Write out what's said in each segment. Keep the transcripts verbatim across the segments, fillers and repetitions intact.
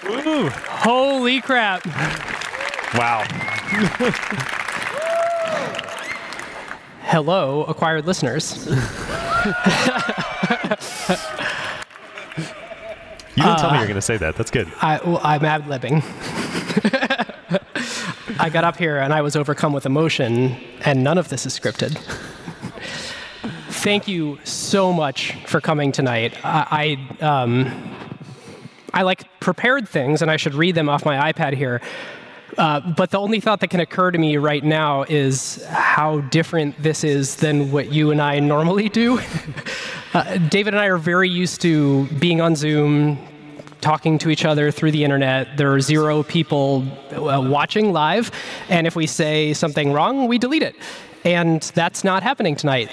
Ooh. Holy crap. Wow. Hello, acquired listeners. You didn't tell me you were going to say that. That's good. I, well, I'm ad-libbing. I got up here and I was overcome with emotion, and none of this is scripted. Thank you so much for coming tonight. I, I, um, I like prepared things, and I should read them off my iPad here. Uh, but the only thought that can occur to me right now is how different this is than what you and I normally do. uh, David and I are very used to being on Zoom, talking to each other through the internet. There are zero people uh, watching live, and if we say something wrong, we delete it. And that's not happening tonight.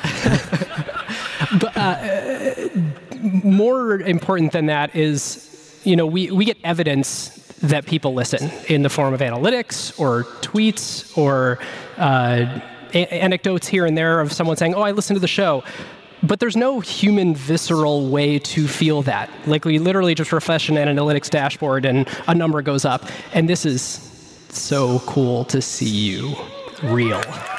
But uh, more important than that is, you know, we, we get evidence that people listen in the form of analytics or tweets or uh, a- anecdotes here and there of someone saying, oh, I listened to the show. But there's no human visceral way to feel that. Like, we literally just refresh an analytics dashboard and a number goes up. And this is so cool to see you real.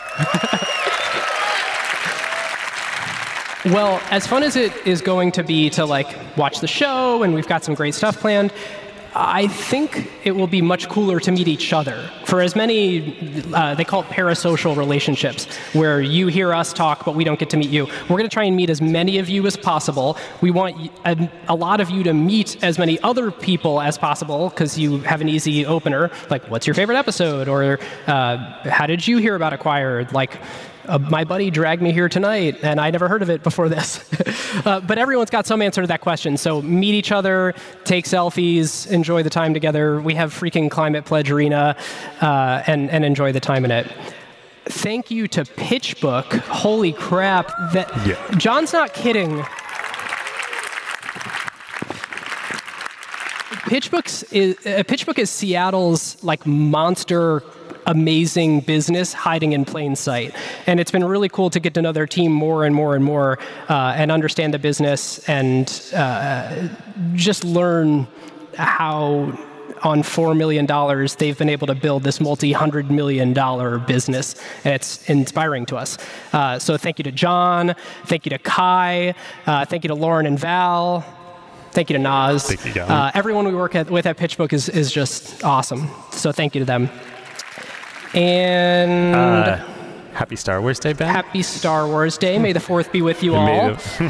Well, as fun as it is going to be to like watch the show, and we've got some great stuff planned, I think it will be much cooler to meet each other. For as many, uh, they call it parasocial relationships, where you hear us talk, but we don't get to meet you. We're going to try and meet as many of you as possible. We want a, a lot of you to meet as many other people as possible, because you have an easy opener, like, what's your favorite episode? Or uh, how did you hear about Acquired? Like, Uh, my buddy dragged me here tonight, and I never heard of it before this. uh, but everyone's got some answer to that question. So meet each other, take selfies, enjoy the time together. We have freaking Climate Pledge Arena, uh, and, and enjoy the time in it. Thank you to PitchBook. Holy crap. That, yeah. John's not kidding. PitchBook's is, uh, PitchBook is Seattle's like monster amazing business hiding in plain sight. And it's been really cool to get to know their team more and more and more uh, and understand the business and uh, just learn how on four million dollars they've been able to build this multi-hundred million dollar business. And it's inspiring to us. Uh, so thank you to John. Thank you to Kai. Uh, thank you to Lauren and Val. Thank you to Naz. Thank you, uh, everyone we work at, with at PitchBook is, is just awesome. So thank you to them. And uh, happy Star Wars Day, Ben. Happy Star Wars Day. May the fourth be with you all.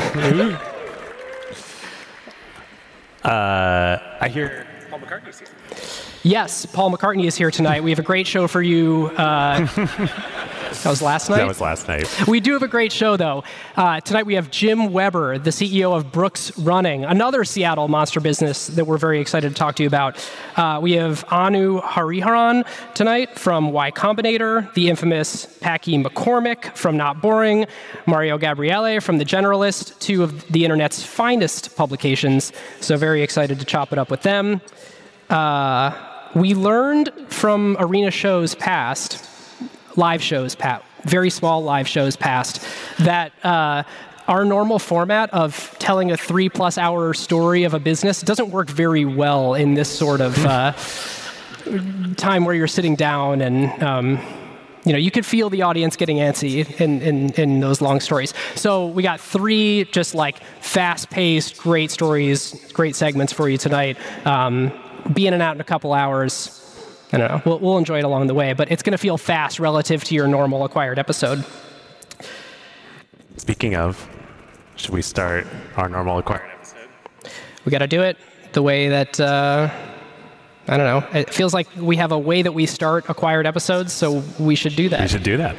uh, I hear Paul McCartney's here. Yes, Paul McCartney is here tonight. We have a great show for you. Uh, that was last night? That was last night. We do have a great show, though. Uh, tonight we have Jim Weber, the C E O of Brooks Running, another Seattle monster business that we're very excited to talk to you about. Uh, we have Anu Hariharan tonight from Y Combinator, the infamous Packy McCormick from Not Boring, Mario Gabriele from The Generalist, two of the internet's finest publications. So very excited to chop it up with them. Uh, we learned from arena shows past, live shows past, very small live shows past, that uh, our normal format of telling a three-plus hour story of a business doesn't work very well in this sort of uh, time where you're sitting down and um, you know, you could feel the audience getting antsy in, in, in those long stories. So we got three just like fast-paced, great stories, great segments for you tonight. Um, be in and out in a couple hours. I don't know. We'll, we'll enjoy it along the way, but it's going to feel fast relative to your normal Acquired episode. Speaking of, should we start our normal Acquired episode? We got to do it the way that, uh, I don't know. It feels like we have a way that we start Acquired episodes, so we should do that. We should do that.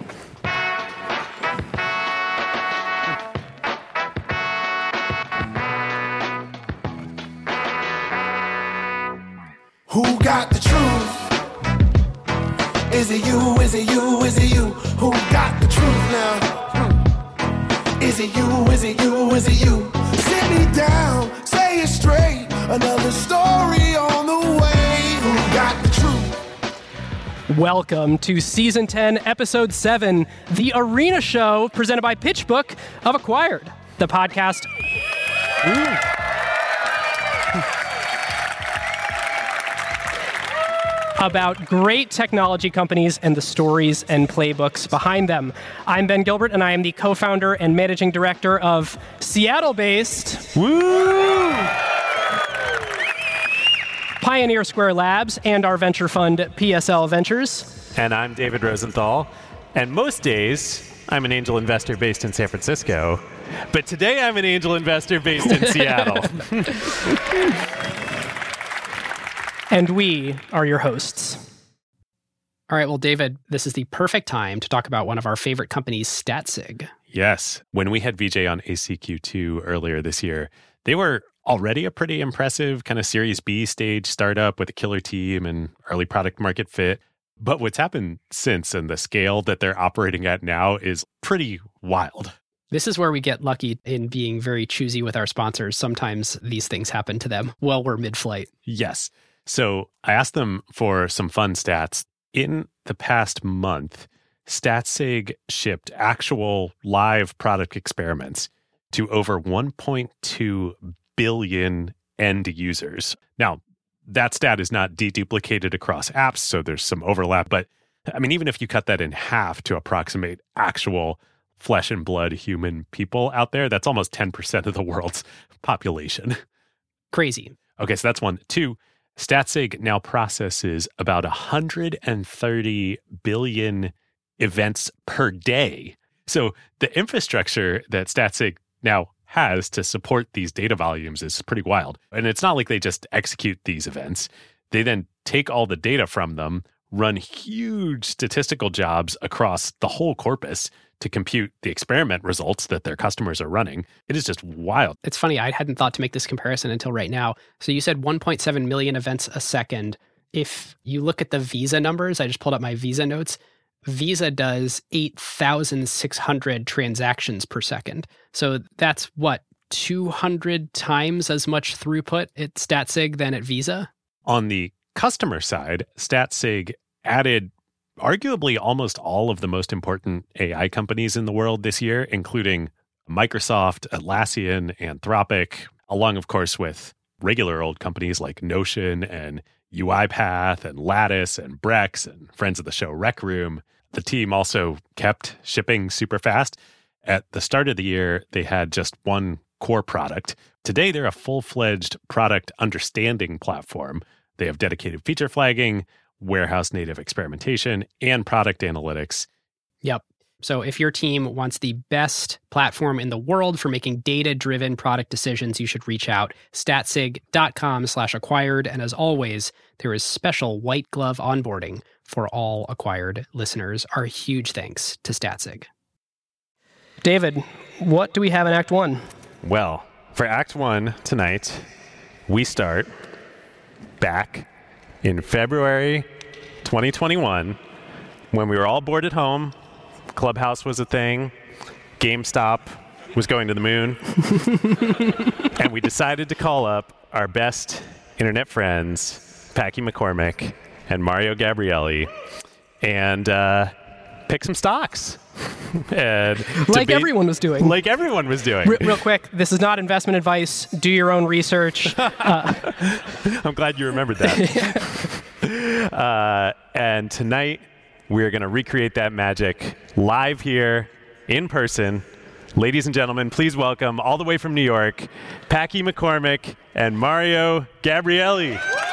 Who got the truth? Is it you? Is it you? Is it you? Who got the truth now? Hmm. Is it you? Is it you? Is it you? Sit me down, say it straight. Another story on the way. Who got the truth? Welcome to Season ten, Episode seven, The Arena Show, presented by PitchBook of Acquired, the podcast. Ooh. about great technology companies and the stories and playbooks behind them. I'm Ben Gilbert, and I am the co-founder and managing director of Seattle-based Woo! Pioneer Square Labs and our venture fund, P S L Ventures. And I'm David Rosenthal. And most days, I'm an angel investor based in San Francisco. But today, I'm an angel investor based in Seattle. And we are your hosts. All right, well, David, this is the perfect time to talk about one of our favorite companies, Statsig. Yes. When we had V J on A C Q two earlier this year, they were already a pretty impressive kind of Series B stage startup with a killer team and early product market fit. But what's happened since and the scale that they're operating at now is pretty wild. This is where we get lucky in being very choosy with our sponsors. Sometimes these things happen to them while we're mid-flight. Yes. So I asked them for some fun stats. In the past month, Statsig shipped actual live product experiments to over one point two billion end users. Now, that stat is not deduplicated across apps, so there's some overlap. But I mean, even if you cut that in half to approximate actual flesh and blood human people out there, that's almost ten percent of the world's population. Crazy. Okay, so that's one. Two, Statsig now processes about one hundred thirty billion events per day. So the infrastructure that Statsig now has to support these data volumes is pretty wild. And it's not like they just execute these events. They then take all the data from them, run huge statistical jobs across the whole corpus to compute the experiment results that their customers are running. It is just wild. It's funny, I hadn't thought to make this comparison until right now. So you said one point seven million events a second. If you look at the Visa numbers, I just pulled up my Visa notes, Visa does eight thousand six hundred transactions per second. So that's what, two hundred times as much throughput at Statsig than at Visa? On the customer side, Statsig added arguably almost all of the most important A I companies in the world this year, including Microsoft, Atlassian, Anthropic, along, of course, with regular old companies like Notion and UiPath and Lattice and Brex and friends of the show Rec Room. The team also kept shipping super fast. At the start of the year, they had just one core product. Today, they're a full-fledged product understanding platform. They have dedicated feature flagging, warehouse native experimentation, and product analytics. Yep. So if your team wants the best platform in the world for making data-driven product decisions, you should reach out. Statsig.com slash acquired. And as always, there is special white glove onboarding for all acquired listeners. Our huge thanks to Statsig. David, what do we have in Act One? Well, for Act One tonight, we start back in February twenty twenty-one, when we were all bored at home, Clubhouse was a thing, GameStop was going to the moon, and we decided to call up our best internet friends, Packy McCormick and Mario Gabrielli, and uh, pick some stocks. and like debate, everyone was doing. Like everyone was doing. Re- real quick, this is not investment advice. Do your own research. Uh, I'm glad you remembered that. uh, and tonight, we're going to recreate that magic live here in person. Ladies and gentlemen, please welcome, all the way from New York, Packy McCormick and Mario Gabrielli.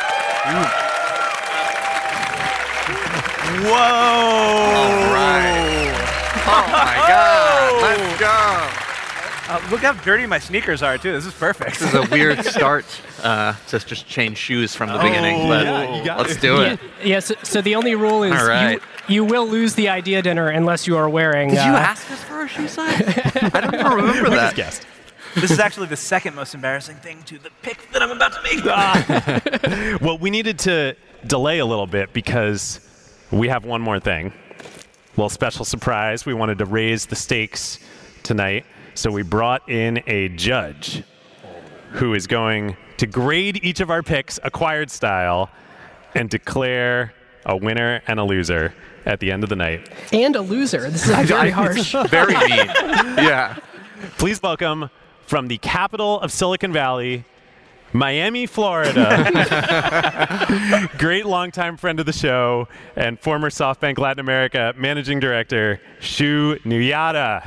Whoa! All right. Oh my God! Let's go. Uh, look how dirty my sneakers are too. This is perfect. This is a weird start uh, to just change shoes from the beginning, but yeah, you got let's it. do it. yeah, yeah, so, so the only rule is All right. you, you will lose the idea dinner unless you are wearing... Did uh, you ask us for a shoe size? I don't even remember Quickest that. guest. This is actually the second most embarrassing thing to the pick that I'm about to make. Well, we needed to delay a little bit because we have one more thing. A little special surprise. We wanted to raise the stakes tonight, so we brought in a judge who is going to grade each of our picks acquired style and declare a winner and a loser at the end of the night. And a loser. This is very harsh. Very neat. Yeah. Please welcome, from the capital of Silicon Valley, Miami, Florida. Great longtime friend of the show and former SoftBank Latin America managing director, Shu Nuyata.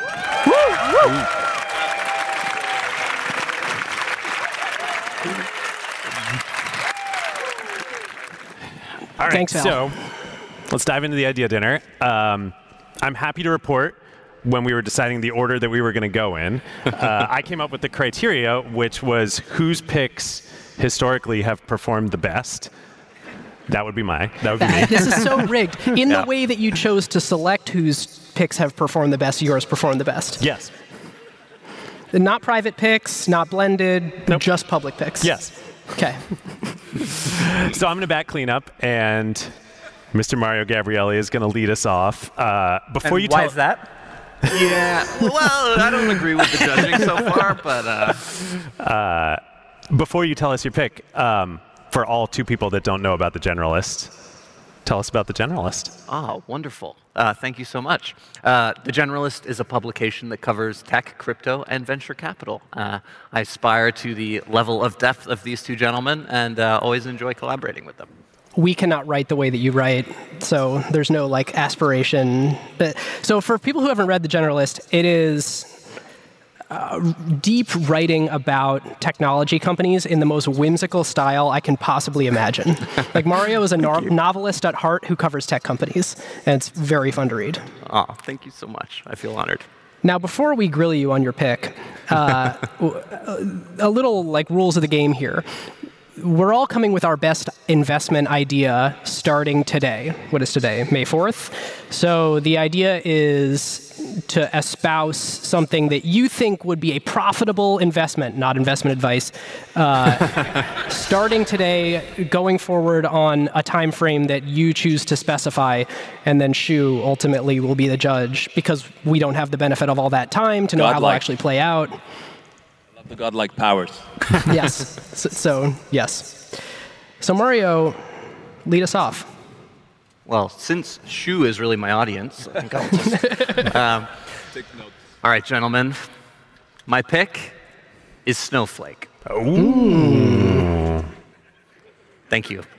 All right, Thanks, Val. so let's dive into the idea dinner. Um, I'm happy to report when we were deciding the order that we were going to go in, uh, I came up with the criteria, which was whose picks historically have performed the best. That would be my. That would be me. This is so rigged. In Yeah. the way that you chose to select whose picks have performed the best, yours performed the best. Yes. Not private picks, not blended, Nope. just public picks. Yes. Okay. So I'm going to back clean up, and Mister Mario Gabrielli is going to lead us off. Uh, before And you why tell is that? Yeah. Well, I don't agree with the judging so far, but uh, before you tell us your pick, um, for all two people that don't know about the Generalist, tell us about the Generalist. oh, wonderful. Uh, thank you so much. Uh, the Generalist is a publication that covers tech, crypto, and venture capital. Uh, I aspire to the level of depth of these two gentlemen, and uh, always enjoy collaborating with them. We cannot write the way that you write, so there's no like aspiration. But, so for people who haven't read The Generalist, it is uh, deep writing about technology companies in the most whimsical style I can possibly imagine. Like Mario is a no- novelist at heart who covers tech companies, and it's very fun to read. Oh, thank you so much. I feel honored. Now, before we grill you on your pick, uh, a little like rules of the game here. We're all coming with our best investment idea starting today. What is today? May fourth? So the idea is to espouse something that you think would be a profitable investment, not investment advice, uh, starting today, going forward on a time frame that you choose to specify, and then Shu ultimately will be the judge because we don't have the benefit of all that time to know how they'll Godlike. actually play out. The godlike powers. Yes. So, so, yes. So Mario, lead us off. Well, since Shu is really my audience, I think I'll just... um, Take notes. all right, gentlemen. My pick is Snowflake. Thank you.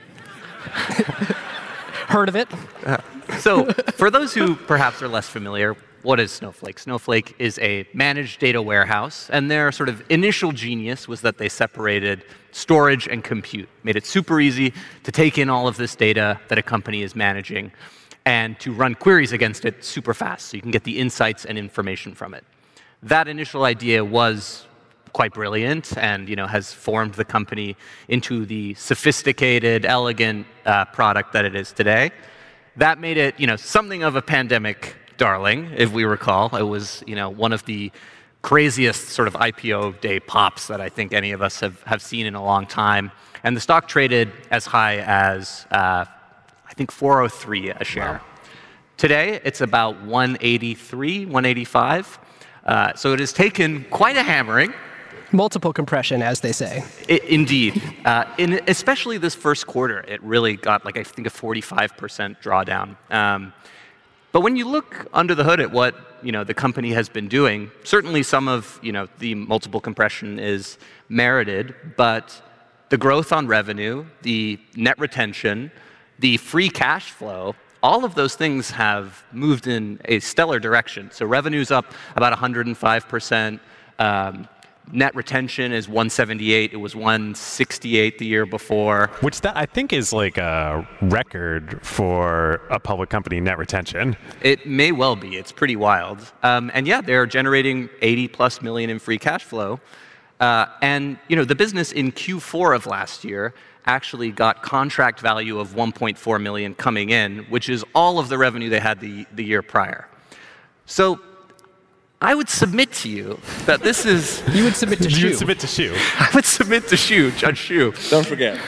Heard of it? So, for those who perhaps are less familiar, what is Snowflake? Snowflake is a managed data warehouse, and their sort of initial genius was that they separated storage and compute, made it super easy to take in all of this data that a company is managing and to run queries against it super fast so you can get the insights and information from it. That initial idea was quite brilliant and, you know, has formed the company into the sophisticated, elegant uh, product that it is today. That made it, you know, something of a pandemic darling, if we recall. It was, you know, one of the craziest sort of I P O day pops that I think any of us have, have seen in a long time. And the stock traded as high as, uh, I think, four oh three a share. Wow. Today, it's about one eighty-three, one eighty-five. Uh, so it has taken quite a hammering. Multiple compression, as they say. I, indeed. Uh, in, especially this first quarter, it really got, like, I think a forty-five percent drawdown. Um, but when you look under the hood at what, you know, the company has been doing, certainly some of, you know, the multiple compression is merited, but the growth on revenue, the net retention, the free cash flow, all of those things have moved in a stellar direction. So revenue's up about one hundred five percent. Um, net retention is one seventy-eight. It was one sixty-eight the year before. Which that I think is like a record for a public company net retention. It may well be. It's pretty wild. Um, and yeah, they're generating eighty plus million in free cash flow. Uh, and you know, the business in Q four of last year actually got contract value of one point four million coming in, which is all of the revenue they had the, the year prior. So I would submit to you that this is... You would submit to You Shu. would submit to Shu. I would submit to Shu, Judge Shu, Don't forget.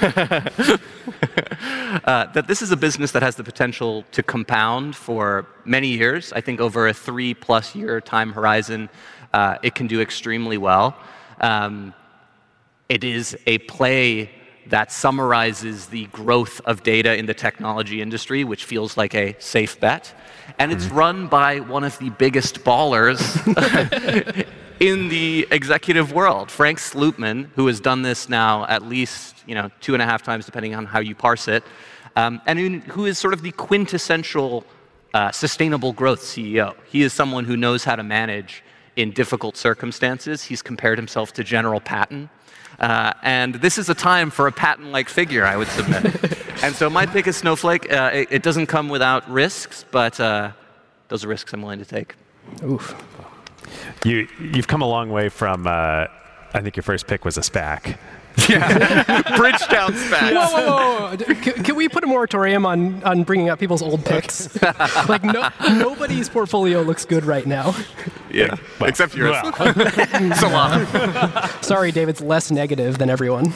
uh, that this is a business that has the potential to compound for many years. I think over a three-plus year time horizon, uh, it can do extremely well. Um, it is a play that summarizes the growth of data in the technology industry, which feels like a safe bet. And it's run by one of the biggest ballers in the executive world. Frank Slootman, who has done this now at least you know two and a half times, depending on how you parse it, um, and who, who is sort of the quintessential uh, sustainable growth C E O. He is someone who knows how to manage in difficult circumstances. He's compared himself to General Patton. Uh, and this is a time for a Patton-like figure, I would submit. And so my pick is Snowflake. Uh, it, it doesn't come without risks, but uh, those are risks I'm willing to take. Oof. You, you've come a long way from, uh, I think your first pick was a SPAC. Yeah, Bridgetown SPAC. Whoa, whoa, whoa. Can, can we put a moratorium on, on bringing up people's old picks? Like, no, nobody's portfolio looks good right now. Yeah, well, except yours. Well. So long. Sorry, David's less negative than everyone.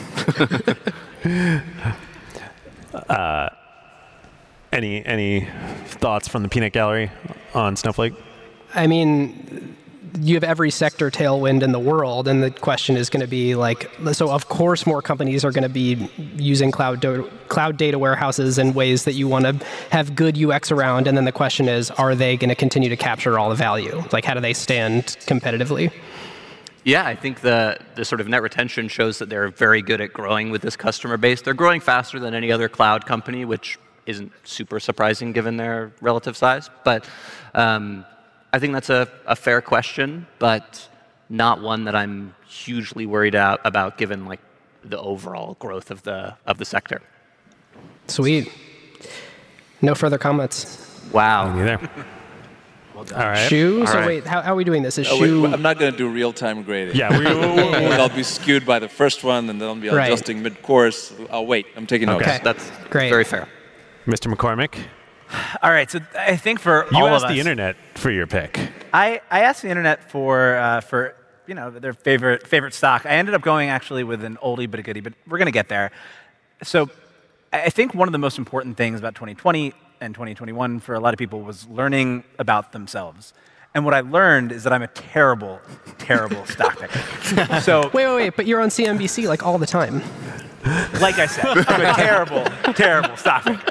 uh, any any thoughts from the peanut gallery on Snowflake? I mean, you have every sector tailwind in the world, and the question is going to be like, so of course more companies are going to be using cloud do- cloud data warehouses in ways that you want to have good U X around, and then the question is, are they going to continue to capture all the value? Like, how do they stand competitively? Yeah, I think the, the sort of net retention shows that they're very good at growing with this customer base. They're growing faster than any other cloud company, which isn't super surprising given their relative size. But um, I think that's a, a fair question, but not one that I'm hugely worried out about given like the overall growth of the of the sector. Sweet. No further comments. Wow. Neither. Well done. All right. Shu? All so right. wait, how, how are we doing this? Is Oh, Shu... wait, I'm not going to do real-time grading. Yeah, we, I'll be skewed by the first one, and then I'll be Right. adjusting mid-course. I'll wait. I'm taking notes. Okay. That's Great. very fair. Mister McCormick, All right, so I think for you all asked of us, the internet for your pick. I, I asked the internet for uh, for you know their favorite favorite stock. I ended up going actually with an oldie but a goodie, but we're gonna get there. So I think one of the most important things about twenty twenty and twenty twenty-one for a lot of people was learning about themselves. And what I learned is that I'm a terrible, terrible stock picker. So Wait, wait, wait, but you're on C N B C like all the time. like I said, I'm a terrible, terrible stock picker.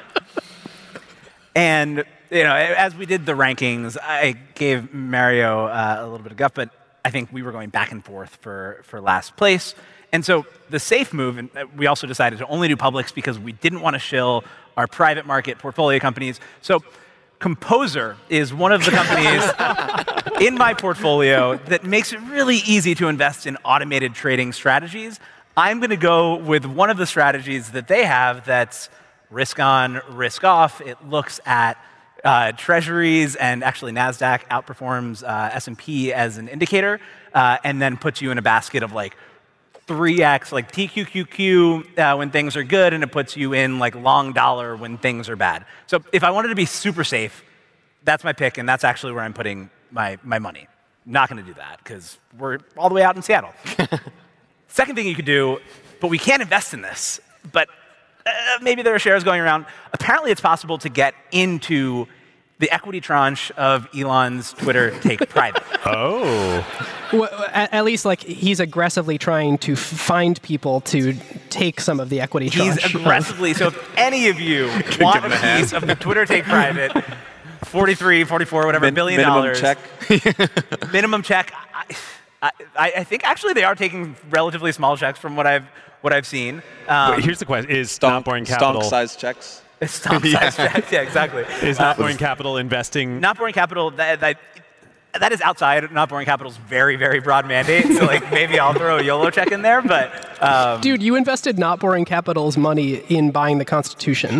And you know, as we did the rankings, I gave Mario uh, a little bit of guff, but I think we were going back and forth for, for last place. And so the safe move, and we also decided to only do publics because we didn't want to shill our private market portfolio companies. So Composer is one of the companies in my portfolio that makes it really easy to invest in automated trading strategies. I'm going to go with one of the strategies that they have that's risk on, risk off. It looks at uh, treasuries, and actually NASDAQ outperforms uh, S and P as an indicator, uh, and then puts you in a basket of like three X, like T Q Q Q uh, when things are good, and it puts you in like long dollar when things are bad. So if I wanted to be super safe, that's my pick, and that's actually where I'm putting my, my money. Not going to do that, because we're all the way out in Seattle. Second thing you could do, but we can't invest in this, but uh, maybe there are shares going around. Apparently it's possible to get into the equity tranche of Elon's Twitter take private. Oh. Well, at, at least, like, he's aggressively trying to f- find people to take some of the equity He's tranche. aggressively, so if any of you want a piece of the Twitter take private, forty-three, forty-four, whatever, Min- billion minimum dollars. check. Minimum check. I, I, I think actually they are taking relatively small checks from what I've what I've seen. Um, Wait, here's the question: Is Stonk, Not Boring Capital stonk-sized checks. stomp size checks. Yeah, exactly. is Not Boring Capital investing? Not Boring Capital, that, that, that is outside Not Boring Capital's very, very broad mandate. So like maybe I'll throw a YOLO check in there, but um, Dude, you invested Not Boring Capital's money in buying the Constitution.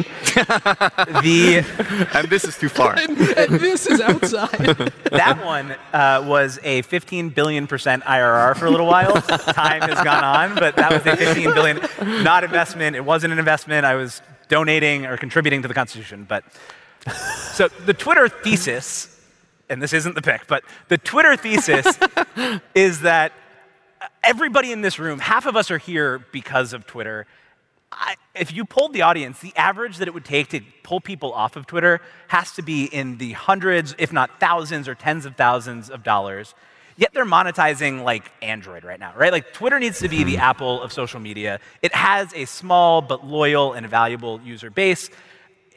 the And this is too far. and, and this is outside. that one uh, was a fifteen billion percent I R R for a little while. Time has gone on, but that was a fifteen billion, not investment. It wasn't an investment. I was donating or contributing to the Constitution. But so the Twitter thesis, and this isn't the pick, but the Twitter thesis is that everybody in this room, half of us are here because of Twitter. I, if you polled the audience, the average that it would take to pull people off of Twitter has to be in the hundreds, if not thousands or tens of thousands of dollars. Yet they're monetizing like Android right now, right? Like Twitter needs to be the Apple of social media. It has a small but loyal and valuable user base.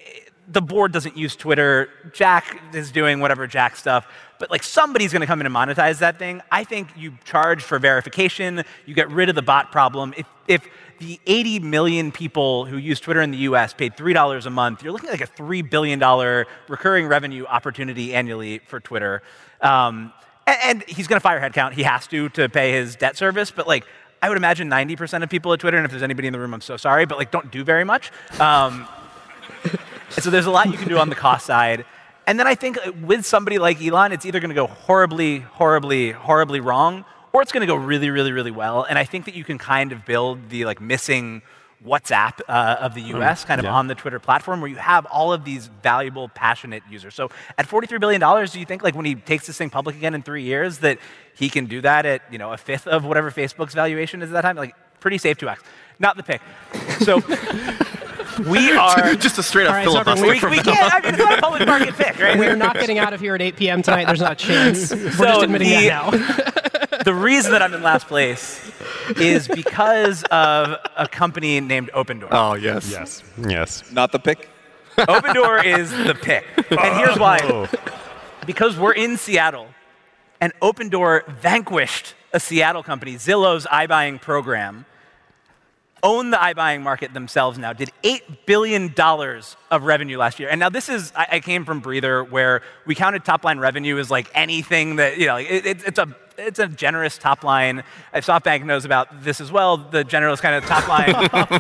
the board doesn't use Twitter. Jack is doing whatever Jack stuff. But like somebody's going to come in and monetize that thing. I think you charge for verification. You get rid of the bot problem. If, if the eighty million people who use Twitter in the U S paid three dollars a month, you're looking at like a three billion dollars recurring revenue opportunity annually for Twitter. Um, and, and he's going to fire headcount. He has to to pay his debt service. But like, I would imagine ninety percent of people at Twitter, and if there's anybody in the room, I'm so sorry, but like don't do very much. Um, and so there's a lot you can do on the cost side. And then I think with somebody like Elon, it's either going to go horribly, horribly, horribly wrong, or it's going to go really, really, really well. And I think that you can kind of build the like missing WhatsApp uh, of the U S kind of yeah. on the Twitter platform, where you have all of these valuable, passionate users. So at forty-three billion dollars, do you think like when he takes this thing public again in three years that he can do that at, you know, a fifth of whatever Facebook's valuation is at that time? Like pretty safe to X. Not the pick. So we are just a straight up All right, so filibuster. we, we can't. I mean, it's not a public market pick, right? We're not getting out of here at eight p.m. tonight. There's not a chance. We're So just admitting the- that now. The reason that I'm in last place is because of a company named Opendoor. Oh, yes. Yes. Yes. Not the pick? Opendoor is the pick. And here's why. Because we're in Seattle, and Opendoor vanquished a Seattle company, Zillow's iBuying program, own the iBuying market themselves now, did eight billion dollars of revenue last year. And now this is, I, I came from Breather, where we counted top line revenue as like anything that, you know, it, it, it's a it's a generous top line. SoftBank knows about this as well, the generous kind of top line.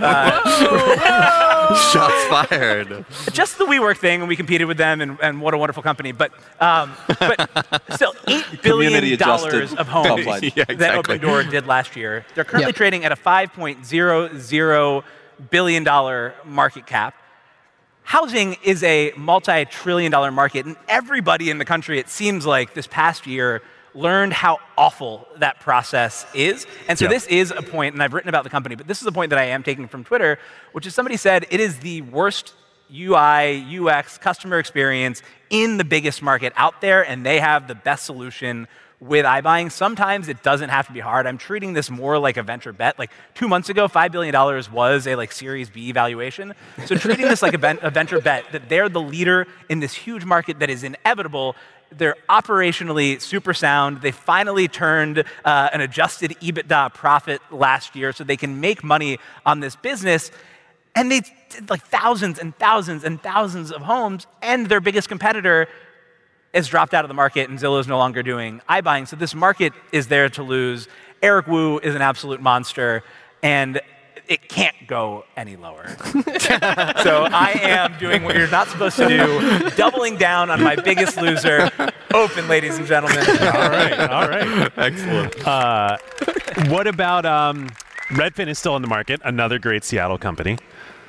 uh, Shots fired. just the WeWork thing, and we competed with them, and, and what a wonderful company. But um, but still, eight billion Community dollars adjusted of homes top line. Yeah, that exactly. Opendoor did last year. They're currently Yep. trading at a five point zero zero billion dollars market cap. Housing is a multi-trillion dollar market, and everybody in the country, it seems like this past year, learned how awful that process is. And so Yeah. this is a point, and I've written about the company, but this is a point that I am taking from Twitter, which is somebody said it is the worst U I, U X, customer experience in the biggest market out there, and they have the best solution with iBuying. Sometimes it doesn't have to be hard. I'm treating this more like a venture bet. Like two months ago, five billion dollars was a like Series B valuation. So treating this like a, ben- a venture bet, that they're the leader in this huge market that is inevitable. They're operationally super sound. They finally turned uh, an adjusted EBITDA profit last year, so they can make money on this business. And they did like thousands and thousands and thousands of homes, and their biggest competitor has dropped out of the market, and Zillow is no longer doing iBuying. So this market is there to lose. Eric Wu is an absolute monster, and it can't go any lower. So I am doing what you're not supposed to do, doubling down on my biggest loser. Open, ladies and gentlemen. All right. All right. Excellent. Uh, what about um, Redfin is still in the market, another great Seattle company.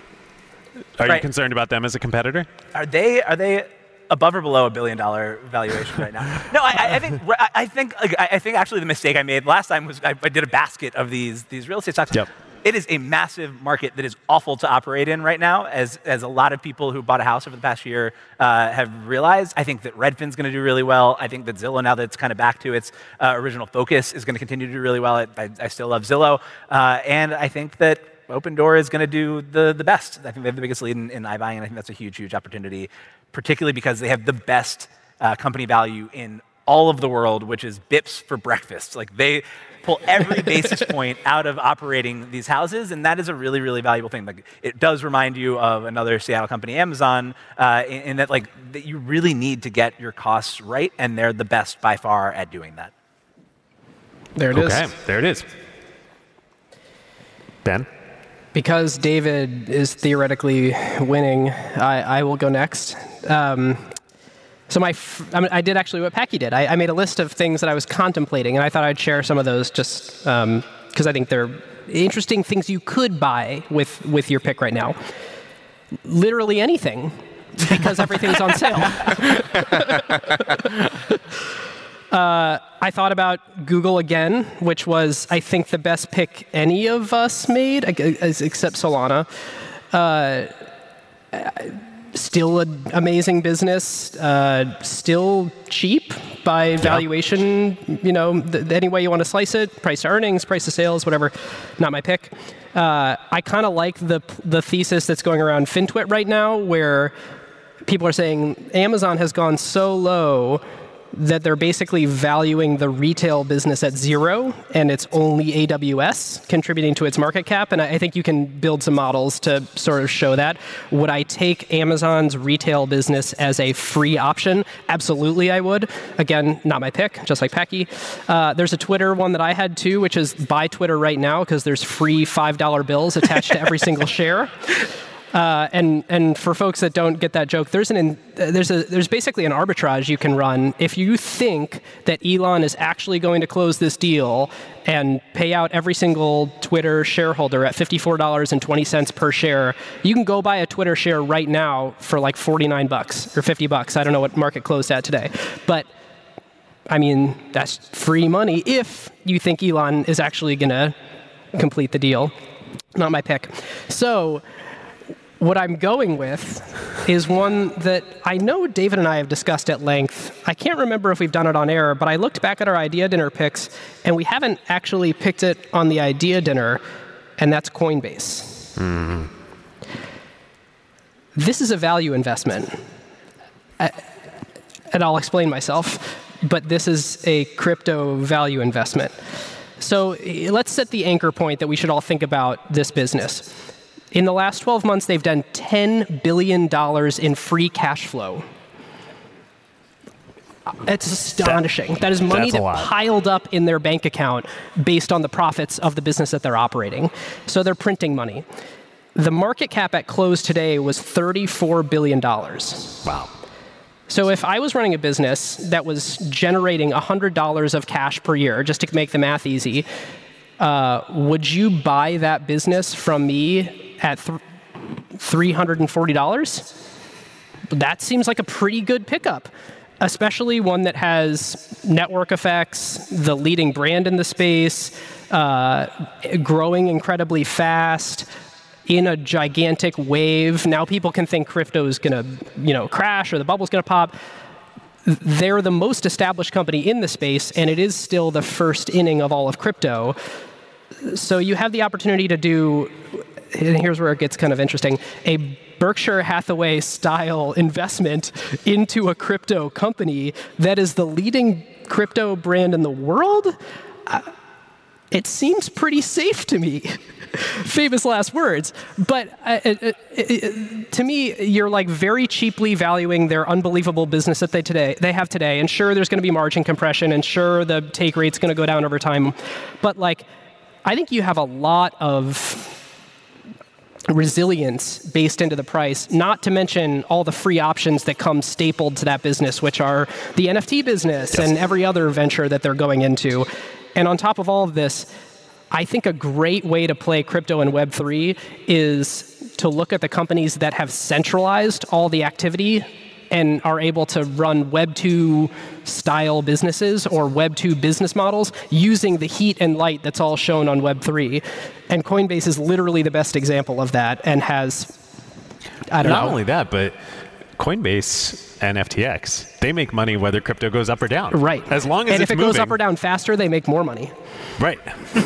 Are you Right. concerned about them as a competitor? Are they are they above or below a billion dollar valuation right now? No, I, I think I I think like, I think actually the mistake I made last time was I, I did a basket of these these real estate stocks. Yep. It is a massive market that is awful to operate in right now, as as a lot of people who bought a house over the past year uh, have realized. I think that Redfin's going to do really well. I think that Zillow, now that it's kind of back to its uh, original focus, is going to continue to do really well. I, I, I still love Zillow, uh, and I think that Opendoor is going to do the the best. I think they have the biggest lead in, in iBuying, and I think that's a huge, huge opportunity, particularly because they have the best uh, company value in all of the world, which is B I Ps for breakfast. Like they pull every basis point out of operating these houses, and that is a really, really valuable thing. Like it does remind you of another Seattle company, Amazon, uh, in, in that like that you really need to get your costs right, and they're the best by far at doing that. There it is. Okay. There it is. Ben? Because David is theoretically winning, I, I will go next. Um, so my, f- I, mean, I did actually what Packy did. I, I made a list of things that I was contemplating, and I thought I'd share some of those just because um, I think they're interesting things you could buy with, with your pick right now. Literally anything, because everything's on sale. Uh, I thought about Google again, which was, I think, the best pick any of us made, except Solana. Uh, still an amazing business, uh, still cheap by valuation, you know, th- any way you want to slice it, price to earnings, price to sales, whatever. Not my pick. Uh, I kind of like the the thesis that's going around FinTwit right now, where people are saying Amazon has gone so low that they're basically valuing the retail business at zero, and it's only A W S contributing to its market cap. And I think you can build some models to sort of show that. Would I take Amazon's retail business as a free option? Absolutely, I would. Again, not my pick, just like Packy. Uh, there's a Twitter one that I had too, which is buy Twitter right now because there's free five dollar bills attached to every single share. Uh, and and for folks that don't get that joke, there's an in, uh, there's a there's basically an arbitrage you can run if you think that Elon is actually going to close this deal and pay out every single Twitter shareholder at fifty-four dollars and twenty cents per share. You can go buy a Twitter share right now for like forty-nine bucks or fifty bucks. I don't know what market closed at today, but I mean that's free money if you think Elon is actually going to complete the deal. Not my pick. So. What I'm going with is one that I know David and I have discussed at length. I can't remember if we've done it on air, but I looked back at our idea dinner picks, and we haven't actually picked it on the idea dinner, and that's Coinbase. Mm-hmm. This is a value investment. I, and I'll explain myself, but this is a crypto value investment. So let's set the anchor point that we should all think about this business. In the last twelve months, they've done ten billion dollars in free cash flow. It's astonishing. That, that is money that piled up in their bank account based on the profits of the business that they're operating. So they're printing money. The market cap at close today was thirty-four billion dollars. Wow. So if I was running a business that was generating one hundred dollars of cash per year, just to make the math easy, uh, would you buy that business from me at th- three hundred forty dollars? That seems like a pretty good pickup, especially one that has network effects, the leading brand in the space, uh, growing incredibly fast, in a gigantic wave. Now people can think crypto is going to, you know, crash or the bubble's going to pop. They're the most established company in the space, and it is still the first inning of all of crypto. So you have the opportunity to do, and here's where it gets kind of interesting, a Berkshire Hathaway style investment into a crypto company that is the leading crypto brand in the world. Uh, it seems pretty safe to me. Famous last words. But uh, it, it, to me, you're like very cheaply valuing their unbelievable business that they today they have today. And sure, there's going to be margin compression, and sure, the take rate's going to go down over time. But like, I think you have a lot of resilience based into the price, not to mention all the free options that come stapled to that business, which are the N F T business yes. and every other venture that they're going into. And on top of all of this, I think a great way to play crypto and Web three is to look at the companies that have centralized all the activity and are able to run Web two style businesses or Web two business models using the heat and light that's all shown on Web three. And Coinbase is literally the best example of that and has, I don't Not know. Not only that, but Coinbase and F T X, they make money whether crypto goes up or down. Right. As long as and it's if it moving. goes up or down faster, they make more money. Right.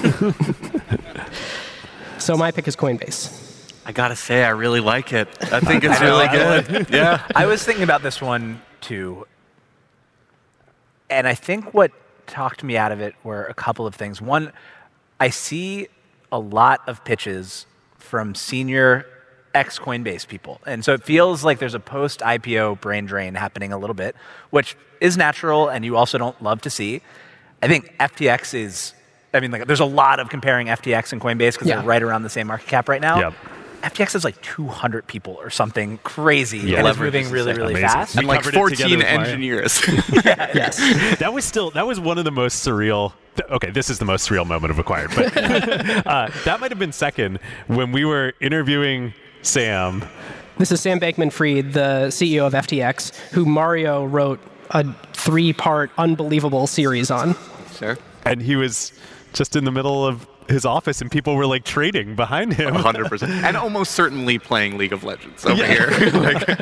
So my pick is Coinbase. I gotta say, I really like it. I think it's really good. Yeah. I was thinking about this one too, and I think what talked me out of it were a couple of things. One, I see a lot of pitches from senior ex-Coinbase people, and so it feels like there's a post-I P O brain drain happening a little bit, which is natural, and you also don't love to see. I think F T X is, I mean, like, there's a lot of comparing F T X and Coinbase because yeah. they're right around the same market cap right now. Yep. F T X is like two hundred people or something crazy, Yeah. and it's Leverage moving is really, really amazing. fast. And like covered it together fourteen with Mario. engineers. Yes. That was still, that was one of the most surreal. th- Okay, this is the most surreal moment of Acquired, but uh, that might have been second when we were interviewing Sam. This is Sam Bankman-Fried, the C E O of F T X, who Mario wrote a three-part unbelievable series on. Sure. And he was just in the middle of his office, and people were like trading behind him. one hundred percent. And almost certainly playing League of Legends over here. Like,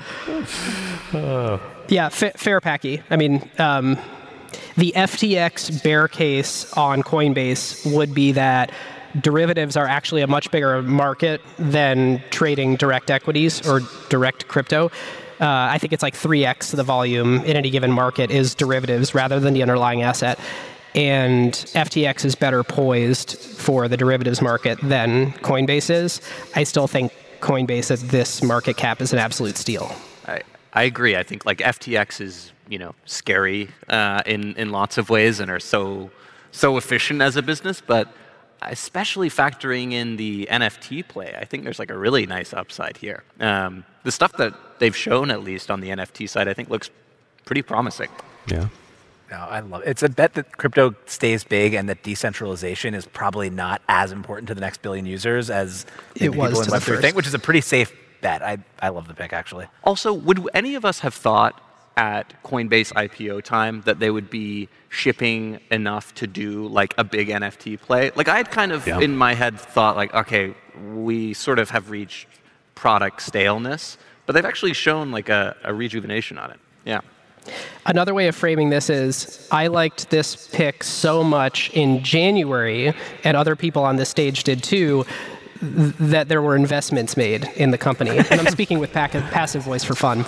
Yeah, fa- fair packy. I mean, um, the F T X bear case on Coinbase would be that derivatives are actually a much bigger market than trading direct equities or direct crypto. uh, I think it's like three x the volume in any given market is derivatives rather than the underlying asset. And F T X is better poised for the derivatives market than Coinbase is. I still think Coinbase at this market cap is an absolute steal. I, I agree. I think like F T X is, you know, scary uh, in, in lots of ways and are so, so efficient as a business, but especially factoring in the N F T play, I think there's like a really nice upside here. Um, the stuff that they've shown, at least on the N F T side, I think looks pretty promising. Yeah. No, I love it. It's a bet that crypto stays big and that decentralization is probably not as important to the next billion users as it the was people in to Web the three first. think, which is a pretty safe bet. I, I love the pick, actually. Also, would any of us have thought at Coinbase I P O time that they would be shipping enough to do like a big N F T play? Like I had kind of Yeah. in my head thought like, okay, we sort of have reached product staleness, but they've actually shown like a, a rejuvenation on it. Yeah. Another way of framing this is I liked this pick so much in January, and other people on this stage did too, th- that there were investments made in the company. And I'm speaking with pac- passive voice for fun. Um,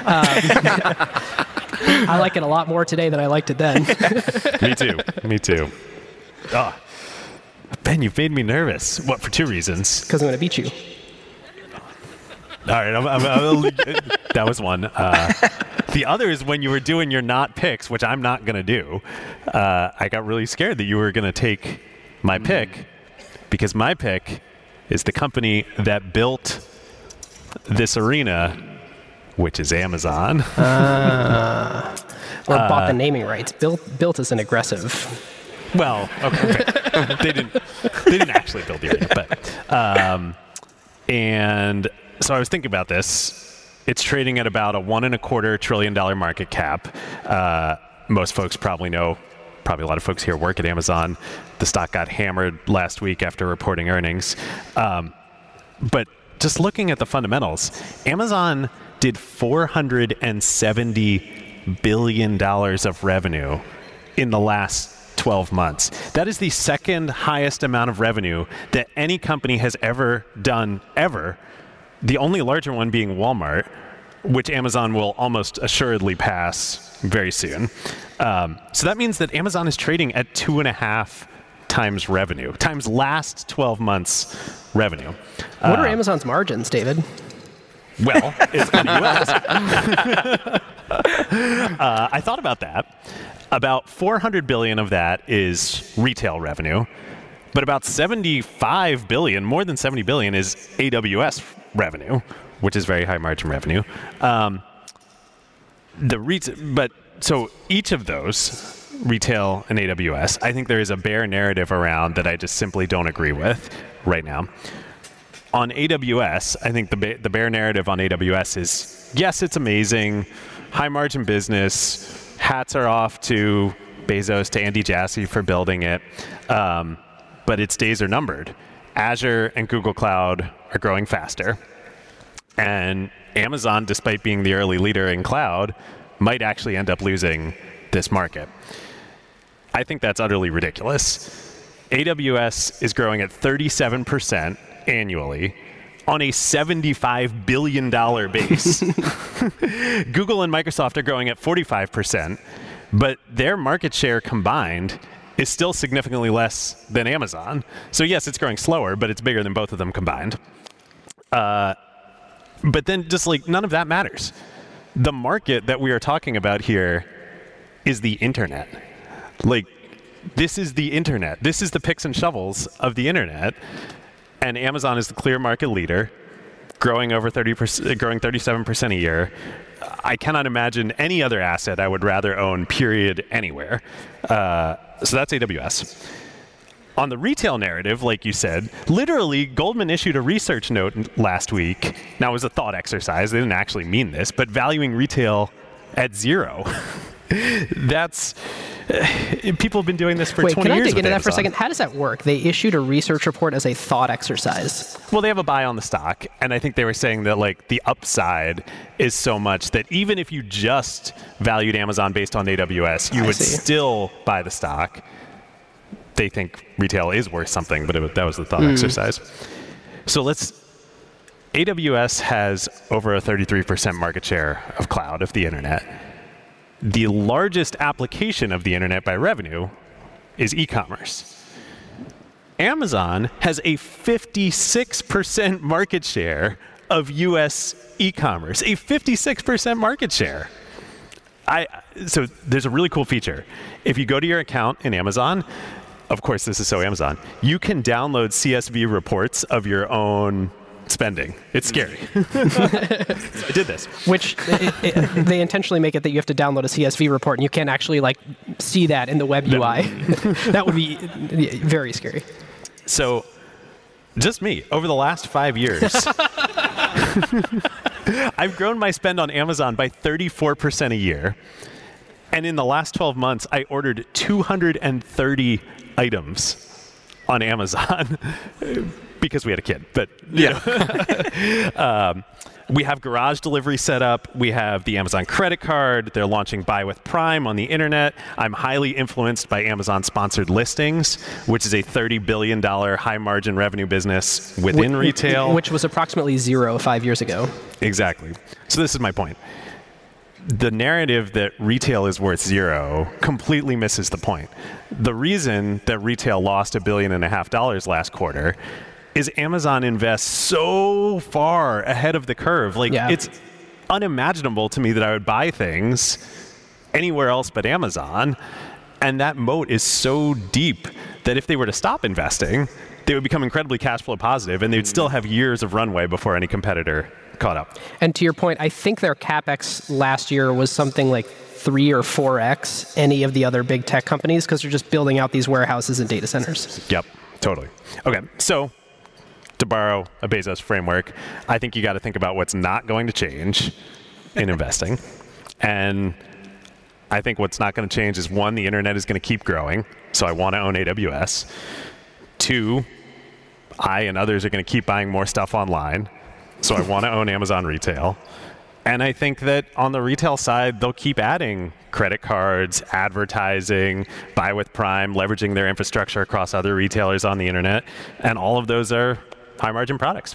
I like it a lot more today than I liked it then. Me too. Me too. Ah, Ben, you've made me nervous. What, for two reasons? Because I'm going to beat you. All right, I'm, I'm, I'm, that was one. Uh, the other is when you were doing your not picks, which I'm not going to do. Uh, I got really scared that you were going to take my pick, because my pick is the company that built this arena, which is Amazon. Uh, or bought the naming rights. Built, built is an aggressive. Well, okay, they didn't. They didn't actually build the arena, but um, and so I was thinking about this. It's trading at about a one and a quarter trillion dollar market cap. Uh, most folks probably know. Probably a lot of folks here work at Amazon. The stock got hammered last week after reporting earnings. Um, but just looking at the fundamentals, Amazon did four hundred seventy billion dollars of revenue in the last twelve months. That is the second highest amount of revenue that any company has ever done, ever. The only larger one being Walmart, which Amazon will almost assuredly pass very soon. Um, so that means that Amazon is trading at two and a half times revenue, times last twelve months revenue. What uh, are Amazon's margins, David? Well, it's funny you ask. uh, I thought about that. About four hundred billion dollars of that is retail revenue, but about seventy-five billion dollars, more than seventy billion dollars is A W S revenue, which is very high margin revenue. Um, the ret- but so each of those, retail and A W S, I think there is a bear narrative around that I just simply don't agree with right now. On A W S, I think the ba- the bear narrative on A W S is, yes, it's amazing, high margin business. Hats are off to Bezos, to Andy Jassy for building it, um, but its days are numbered. Azure and Google Cloud are growing faster, and Amazon, despite being the early leader in cloud, might actually end up losing this market. I think that's utterly ridiculous. A W S is growing at thirty-seven percent annually on a seventy-five billion dollars base. Google and Microsoft are growing at forty-five percent, but their market share combined is still significantly less than Amazon. So yes, it's growing slower, but it's bigger than both of them combined. Uh, but then just like none of that matters. The market that we are talking about here is the internet. Like, this is the internet. This is the picks and shovels of the internet. And Amazon is the clear market leader, growing over thirty percent, growing thirty-seven percent a year. I cannot imagine any other asset I would rather own, period, anywhere. Uh, so that's A W S. On the retail narrative, like you said, literally Goldman issued a research note last week. Now, it was a thought exercise. They didn't actually mean this, but valuing retail at zero. That's uh, people have been doing this for Wait, twenty can I years. dig into with that for a Amazon. second? How does that work? They issued a research report as a thought exercise. Well, they have a buy on the stock, and I think they were saying that like the upside is so much that even if you just valued Amazon based on A W S, you I would see. still buy the stock. They think retail is worth something, but it, that was the thought Mm. exercise. So let's A W S has over a thirty-three percent market share of cloud, of the internet. The largest application of the internet by revenue is e-commerce. Amazon has a fifty-six percent market share of U S e-commerce, a fifty-six percent market share. I, so there's a really cool feature. If you go to your account in Amazon, of course, this is so Amazon, you can download C S V reports of your own spending. It's scary. So I did this. Which it, it, they intentionally make it that you have to download a C S V report and you can't actually like see that in the web U I. That would be very scary. So just me, over the last five years, I've grown my spend on Amazon by thirty-four percent a year. And in the last twelve months, I ordered two hundred thirty items on Amazon because we had a kid. But yeah, um, we have garage delivery set up. We have the Amazon credit card. They're launching Buy with Prime on the internet. I'm highly influenced by Amazon sponsored listings, which is a thirty billion dollars high margin revenue business within Wh- retail. Which was approximately zero five years ago. Exactly. So this is my point. The narrative that retail is worth zero completely misses the point. The reason that retail lost a billion and a half dollars last quarter is Amazon invests so far ahead of the curve. Like, yeah. It's unimaginable to me that I would buy things anywhere else but Amazon. And that moat is so deep that if they were to stop investing, they would become incredibly cash flow positive, and they'd still have years of runway before any competitor caught up. And to your point, I think their CapEx last year was something like three or four X any of the other big tech companies because they're just building out these warehouses and data centers. Yep, totally. Okay, so to borrow a Bezos framework, I think you got to think about what's not going to change in investing. And I think what's not going to change is, one, the internet is going to keep growing, so I want to own A W S. Two, I and others are going to keep buying more stuff online, so I want to own Amazon Retail. And I think that on the retail side, they'll keep adding credit cards, advertising, Buy with Prime, leveraging their infrastructure across other retailers on the internet. And all of those are high margin products.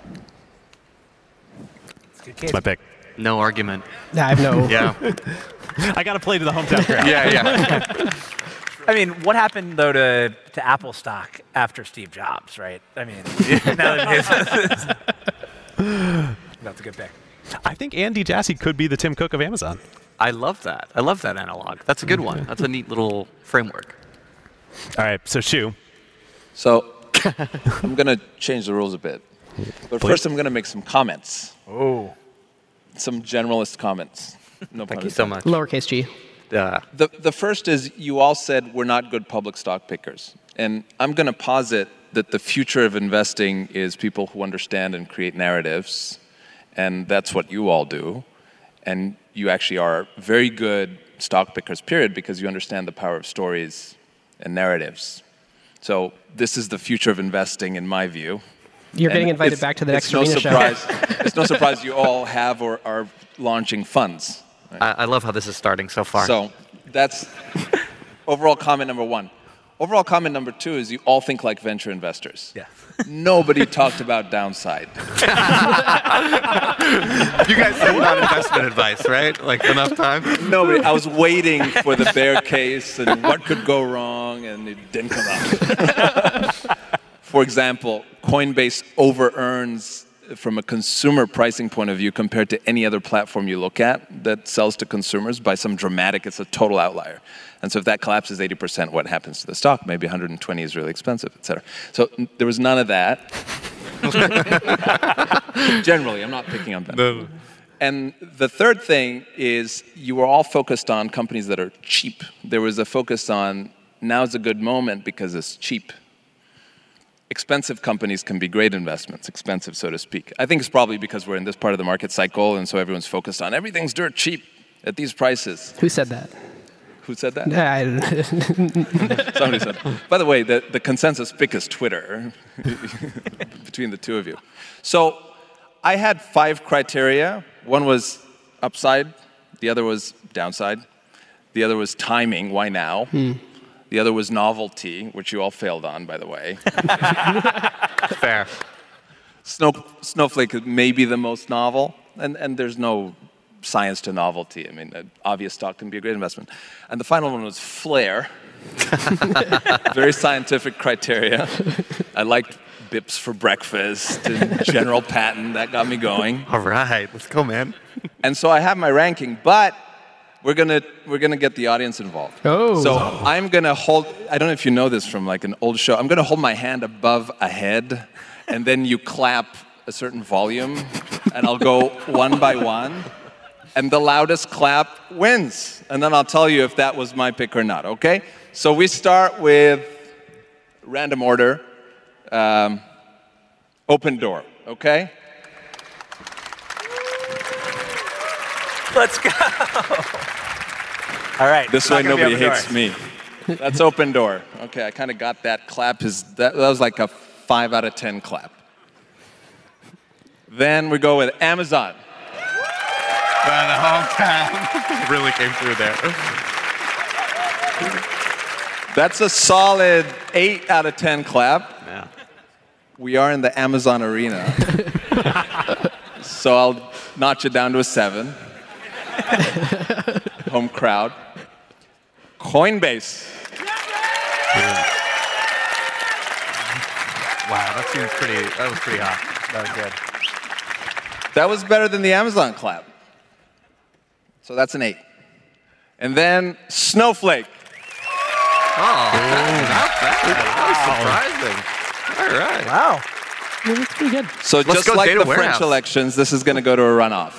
That's my pick. No argument. I have no. Yeah. I got to play to the hometown crowd. yeah, yeah. I mean, what happened though to, to Apple stock after Steve Jobs, right? I mean, now that it's, that's a good pick. I think Andy Jassy could be the Tim Cook of Amazon. I love that. I love that analog. That's a good one. That's a neat little framework. All right, so Shu. So I'm going to change the rules a bit. But Please. first, I'm going to make some comments. Oh. Some generalist comments. No Thank pun you so intended. much. Lowercase g. Yeah. The, the first is, you all said we're not good public stock pickers. And I'm going to posit that the future of investing is people who understand and create narratives. And that's what you all do. And you actually are very good stock pickers, period, because you understand the power of stories and narratives. So this is the future of investing, in my view. You're getting And invited it's- back to the it's next no arena surprise, show. It's no surprise you all have or are launching funds. I, I love how this is starting so far. So that's overall comment number one. Overall comment number two is, you all think like venture investors. Yeah. Nobody talked about downside. you guys said not investment advice, right? Like enough time? Nobody. I was waiting for the bear case and what could go wrong, and it didn't come out. For example, Coinbase over-earns from a consumer pricing point of view compared to any other platform you look at that sells to consumers by some dramatic, it's a total outlier. And so if that collapses eighty percent, what happens to the stock? Maybe one hundred twenty is really expensive, et cetera. So n- there was none of that. Generally, I'm not picking on them. No. And the third thing is, you were all focused on companies that are cheap. There was a focus on, now's a good moment because it's cheap. Expensive companies can be great investments, expensive, so to speak. I think it's probably because we're in this part of the market cycle, and so everyone's focused on everything's dirt cheap at these prices. Who said that? Who said that? I- Somebody said. By the way, the, the consensus pick is Twitter between the two of you. So I had five criteria. One was upside. The other was downside. The other was timing. Why now? Hmm. The other was novelty, which you all failed on, by the way. Fair. Snow, Snowflake may be the most novel, and, and there's no science to novelty. I mean, an obvious stock can be a great investment. And the final one was Flare. Very scientific criteria. I liked B I P S for breakfast and General Patton. That got me going. All right, let's go, man. And so I have my ranking, but we're gonna we're gonna get the audience involved. Oh. So I'm gonna hold. I don't know if you know this from like an old show. I'm gonna hold my hand above a head, and then you clap a certain volume, and I'll go one by one, and the loudest clap wins. And then I'll tell you if that was my pick or not. Okay? So we start with random order. Um, open door. Okay? Let's go. All right. This way nobody hates me. That's open door. Okay, I kind of got that clap. Is that, that was like a five out of ten clap. Then we go with Amazon. The whole time. Really came through there. That's a solid eight out of ten clap. Yeah. We are in the Amazon arena. So I'll notch it down to a seven. Home crowd. Coinbase. Wow, that seems pretty, that was pretty hot. That was good. That was better than the Amazon clap. So that's an eight. And then Snowflake. Oh, not bad. That was surprising. All right. Wow. Yeah, that's pretty good. So Let's just go like data the warehouse. French elections, this is going to go to a runoff.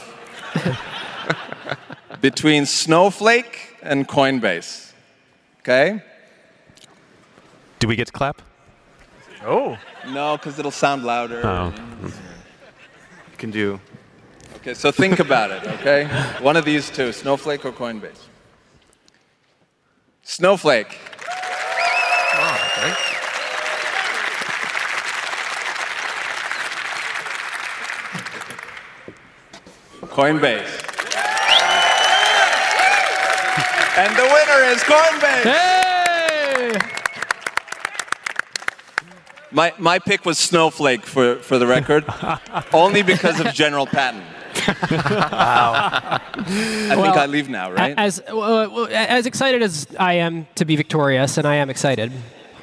Between Snowflake and Coinbase. Okay? Do we get to clap? Oh. No, because it'll sound louder. Oh. You can do. Okay, so think about it, okay? One of these two, Snowflake or Coinbase. Snowflake. Oh, okay. Coinbase. And the winner is Coinbase. Hey! My, my pick was Snowflake, for, for the record, only because of General Patton. Wow. I think Well, I leave now, right? As uh, as excited as I am to be victorious, and I am excited.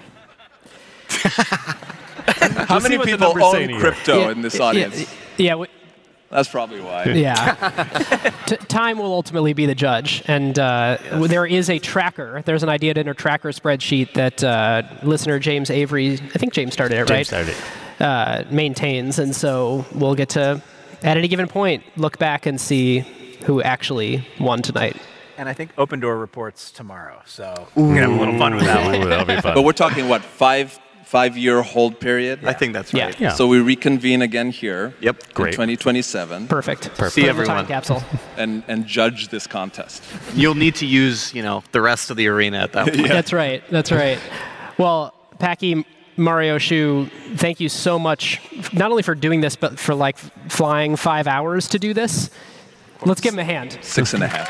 How many see what the people numbers say own to you. crypto Yeah, in this yeah, audience? Yeah, yeah, w- That's probably why. yeah. T- time will ultimately be the judge, and uh, yes. There is a tracker. There's an idea in a tracker spreadsheet that uh, listener James Avery, I think James started it, James right? started it. Uh, maintains, and so we'll get to, at any given point, look back and see who actually won tonight. And I think Open Door reports tomorrow, so we're going to have a little fun with that one. Ooh, that'll be fun. But we're talking, what, five, five-year hold period? I think that's Yeah. right. Yeah. So we reconvene again here Yep. in Great. twenty twenty-seven Perfect. See Put it in the everyone. Time capsule. and, and judge this contest. You'll need to use, you know, the rest of the arena at that point. That's right. That's right. Well, Packy, Mario, Shu, thank you so much, not only for doing this, but for like flying five hours to do this. Let's give him a hand. Six and a half.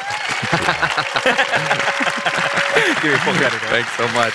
Give you full credit. Thanks so much.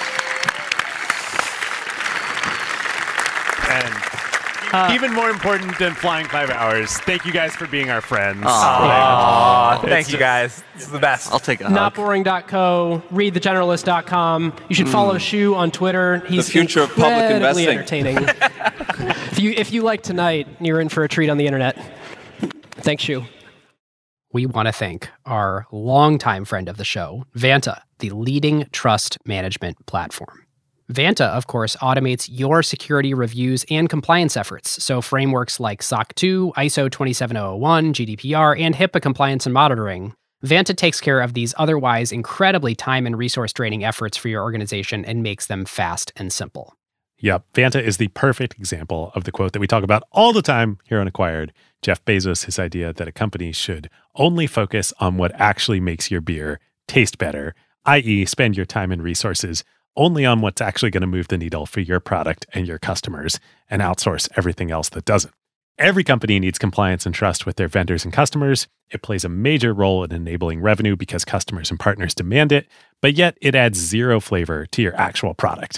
And even more important than flying five hours, thank you guys for being our friends. Aw, It's thank you just- guys. This is the best. I'll take a not hug. boring dot co, read the generalist dot com. You should follow Shu on Twitter. He's future of public incredibly investing. entertaining. if you if you like tonight, you're in for a treat on the internet. Thanks, Shu. We want to thank our longtime friend of the show, Vanta, the leading trust management platform. Vanta, of course, automates your security reviews and compliance efforts, so frameworks like S O C two, I S O twenty-seven thousand one, G D P R, and HIPAA compliance and monitoring. Vanta takes care of these otherwise incredibly time and resource draining efforts for your organization and makes them fast and simple. Yep. Vanta is the perfect example of the quote that we talk about all the time here on Acquired. Jeff Bezos, his idea that a company should only focus on what actually makes your beer taste better, that is spend your time and resources only on what's actually going to move the needle for your product and your customers and outsource everything else that doesn't. Every company needs compliance and trust with their vendors and customers. It plays a major role in enabling revenue because customers and partners demand it, but yet it adds zero flavor to your actual product.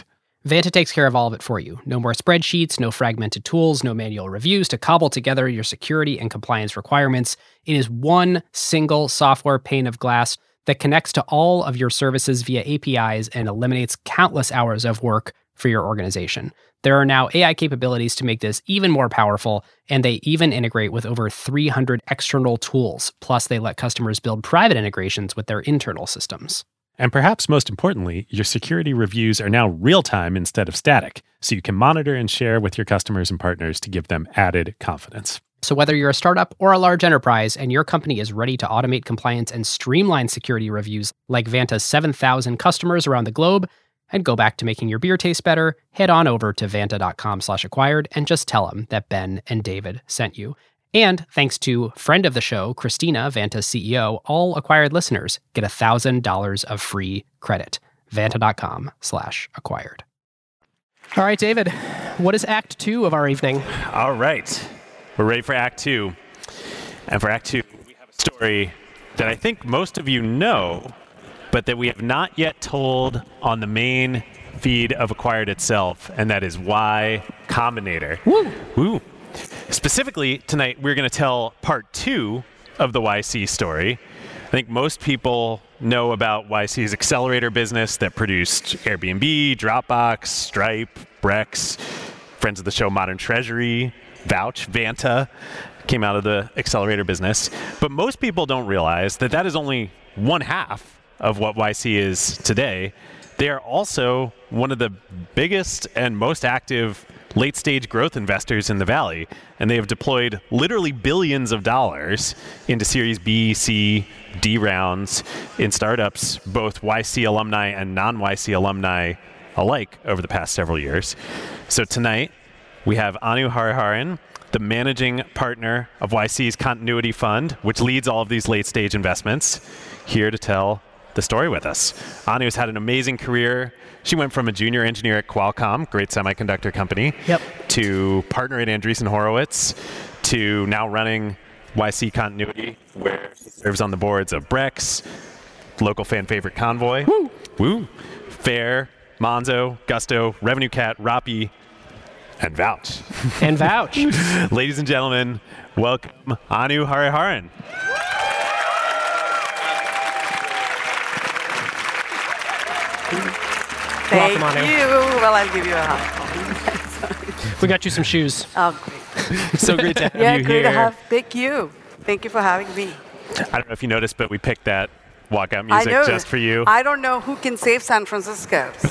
Vanta takes care of all of it for you. No more spreadsheets, no fragmented tools, no manual reviews to cobble together your security and compliance requirements. It is one single software pane of glass that connects to all of your services via A P Is and eliminates countless hours of work for your organization. There are now A I capabilities to make this even more powerful, and they even integrate with over three hundred external tools. Plus, they let customers build private integrations with their internal systems. And perhaps most importantly, your security reviews are now real-time instead of static, so you can monitor and share with your customers and partners to give them added confidence. So whether you're a startup or a large enterprise and your company is ready to automate compliance and streamline security reviews like Vanta's seven thousand customers around the globe, and go back to making your beer taste better, head on over to vanta.com slash acquired and just tell them that Ben and David sent you. And thanks to friend of the show, Christina, Vanta's C E O, all acquired listeners get one thousand dollars of free credit. Vanta.com slash acquired. All right, David, what is Act Two of our evening? All right. We're ready for Act Two. And for Act Two, we have a story that I think most of you know, but that we have not yet told on the main feed of Acquired itself, and that is Y Combinator. Woo! Woo! Specifically, tonight, we're going to tell part two of the Y C story. I think most people know about Y C's accelerator business that produced Airbnb, Dropbox, Stripe, Brex, friends of the show Modern Treasury, Vouch, Vanta, came out of the accelerator business. But most people don't realize that that is only one half of what Y C is today. They are also one of the biggest and most active late-stage growth investors in the Valley, and they have deployed literally billions of dollars into Series B, C, D rounds in startups, both Y C alumni and non-Y C alumni alike over the past several years. So tonight, we have Anu Hariharan, the managing partner of Y C's Continuity Fund, which leads all of these late-stage investments, here to tell the story with us. Anu has had an amazing career. She went from a junior engineer at Qualcomm, great semiconductor company, Yep. to partner at Andreessen Horowitz, to now running Y C Continuity, where she serves on the boards of Brex, local fan favorite Convoy, Woo! Woo! Fair, Monzo, Gusto, RevenueCat, Rappi, and Vouch. And Vouch. Ladies and gentlemen, welcome Anu Hariharan. Thank Welcome, Anu. you. Well, I'll give you a hug. We got you some shoes. Oh, great. So great to have Yeah, you great here. to have. Thank you. Thank you for having me. I don't know if you noticed, but we picked that walkout I music know. just for you. I don't know who can save San Francisco. So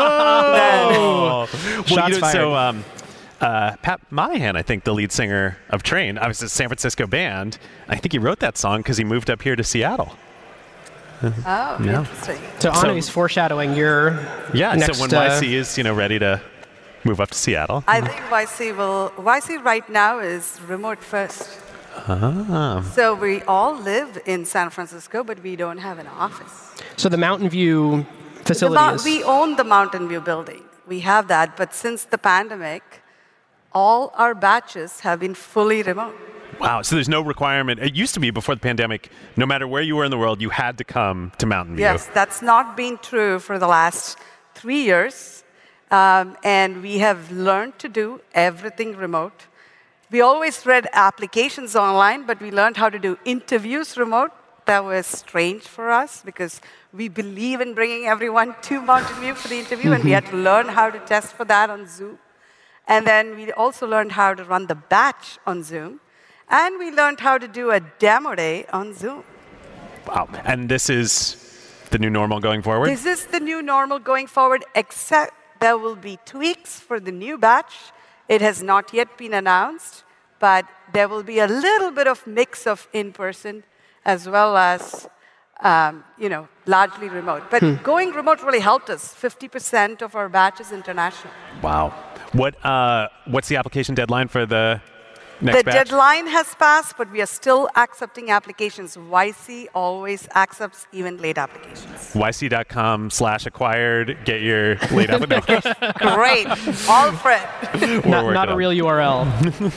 Oh! Well, Shots you know, so fired. um, uh, Pat Monahan, I think the lead singer of Train, I was a San Francisco band. I think he wrote that song because he moved up here to Seattle. oh, Yeah. interesting. So, So- Anu's foreshadowing your Yeah, next, so when uh, Y C is, you know, ready to move up to Seattle. I think Y C will. Y C right now is remote first. Ah. So we all live in San Francisco, but we don't have an office. So the Mountain View The facility mou- is... we own the Mountain View building. We have that, but since the pandemic, all our batches have been fully remote. Wow, so there's no requirement. It used to be before the pandemic, no matter where you were in the world, you had to come to Mountain View. Yes, that's not been true for the last three years. Um, and we have learned to do everything remote. We always read applications online, but we learned how to do interviews remote. That was strange for us because we believe in bringing everyone to Mountain View for the interview, and we had to learn how to test for that on Zoom. And then we also learned how to run the batch on Zoom. And we learned how to do a demo day on Zoom. Wow. And this is the new normal going forward? This is the new normal going forward, except there will be tweaks for the new batch. It has not yet been announced, but there will be a little bit of mix of in-person as well as, um, you know, largely remote. But Hmm. going remote really helped us. fifty percent of our batch is international. Wow. What uh, what's the application deadline for the next The batch? deadline has passed, but we are still accepting applications. Y C always accepts even late applications. Y C dot com slash acquired. Get your late application. Great. All Fred. not, not a real U R L.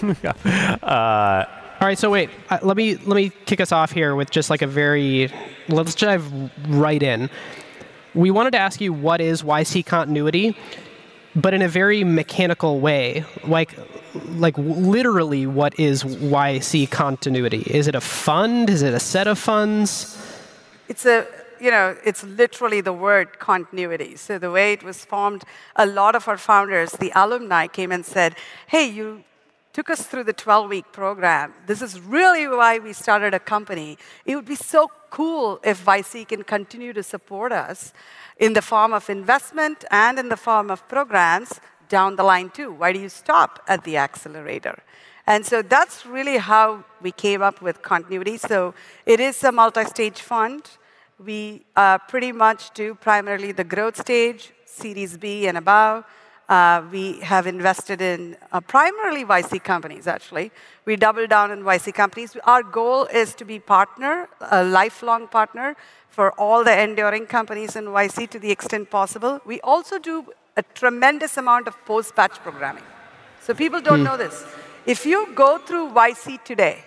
Uh, All right, so wait, uh, let me let me kick us off here with just like a very, let's dive right in. We wanted to ask you, what is Y C Continuity? but in a very mechanical way. Like, like literally, what is Y C Continuity? Is it a fund? Is it a set of funds? It's a, you know, it's literally the word continuity. So the way it was formed, a lot of our founders, the alumni, came and said, hey, you took us through the twelve-week program. This is really why we started a company. It would be so cool if Y C can continue to support us in the form of investment and in the form of programs down the line too. Why do you stop at the accelerator? And so that's really how we came up with continuity. So it is a multi-stage fund. We uh, pretty much do primarily the growth stage, Series B and above. Uh, we have invested in uh, primarily Y C companies, actually. We double down in Y C companies. Our goal is to be partner, a lifelong partner for all the enduring companies in Y C to the extent possible. We also do a tremendous amount of post-batch programming. So people don't hmm. know this. If you go through Y C today,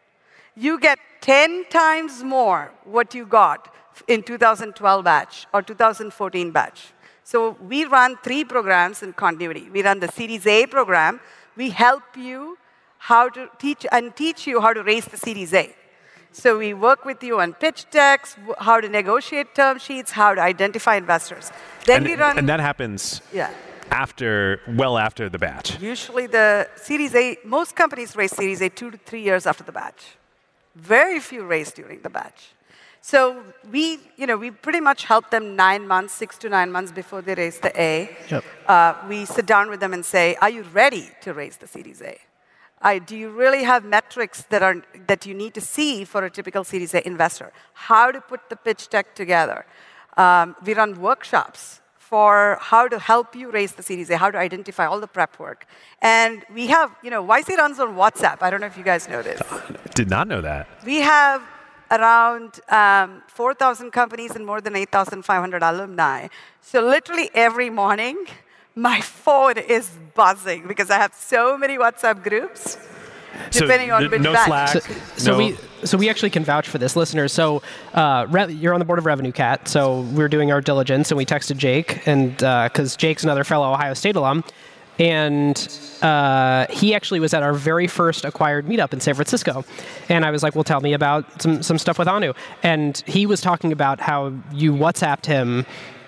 you get ten times more what you got in two thousand twelve batch or two thousand fourteen batch. So we run three programs in continuity. We run the Series A program. We help you how to teach and teach you how to raise the Series A. So we work with you on pitch decks, how to negotiate term sheets, how to identify investors. Then and, we run. And that happens yeah. after, well after the batch. Usually the Series A, most companies raise Series A two to three years after the batch. Very few raise during the batch. So we, you know, we pretty much help them nine months, six to nine months before they raise the A. Yep. Uh, we sit down with them and say, are you ready to raise the Series A? Uh, do you really have metrics that are that you need to see for a typical Series A investor? How to put the pitch deck together. Um, we run workshops for how to help you raise the Series A, how to identify all the prep work. And we have, you know, Y C runs on WhatsApp. I don't know if you guys know this. Did not know that. We have around um, four thousand companies and more than eight thousand five hundred alumni. So literally every morning, my phone is buzzing because I have so many WhatsApp groups, depending so, on which no batch. Slack, So, so no. we so we actually can vouch for this, listeners. So uh, Re- you're on the board of Revenue Cat, so we're doing our diligence, and we texted Jake, and because uh, Jake's another fellow Ohio State alum, and uh, he actually was at our very first acquired meetup in San Francisco, and I was like, "Well, tell me about some some stuff with Anu," and he was talking about how you WhatsApped him.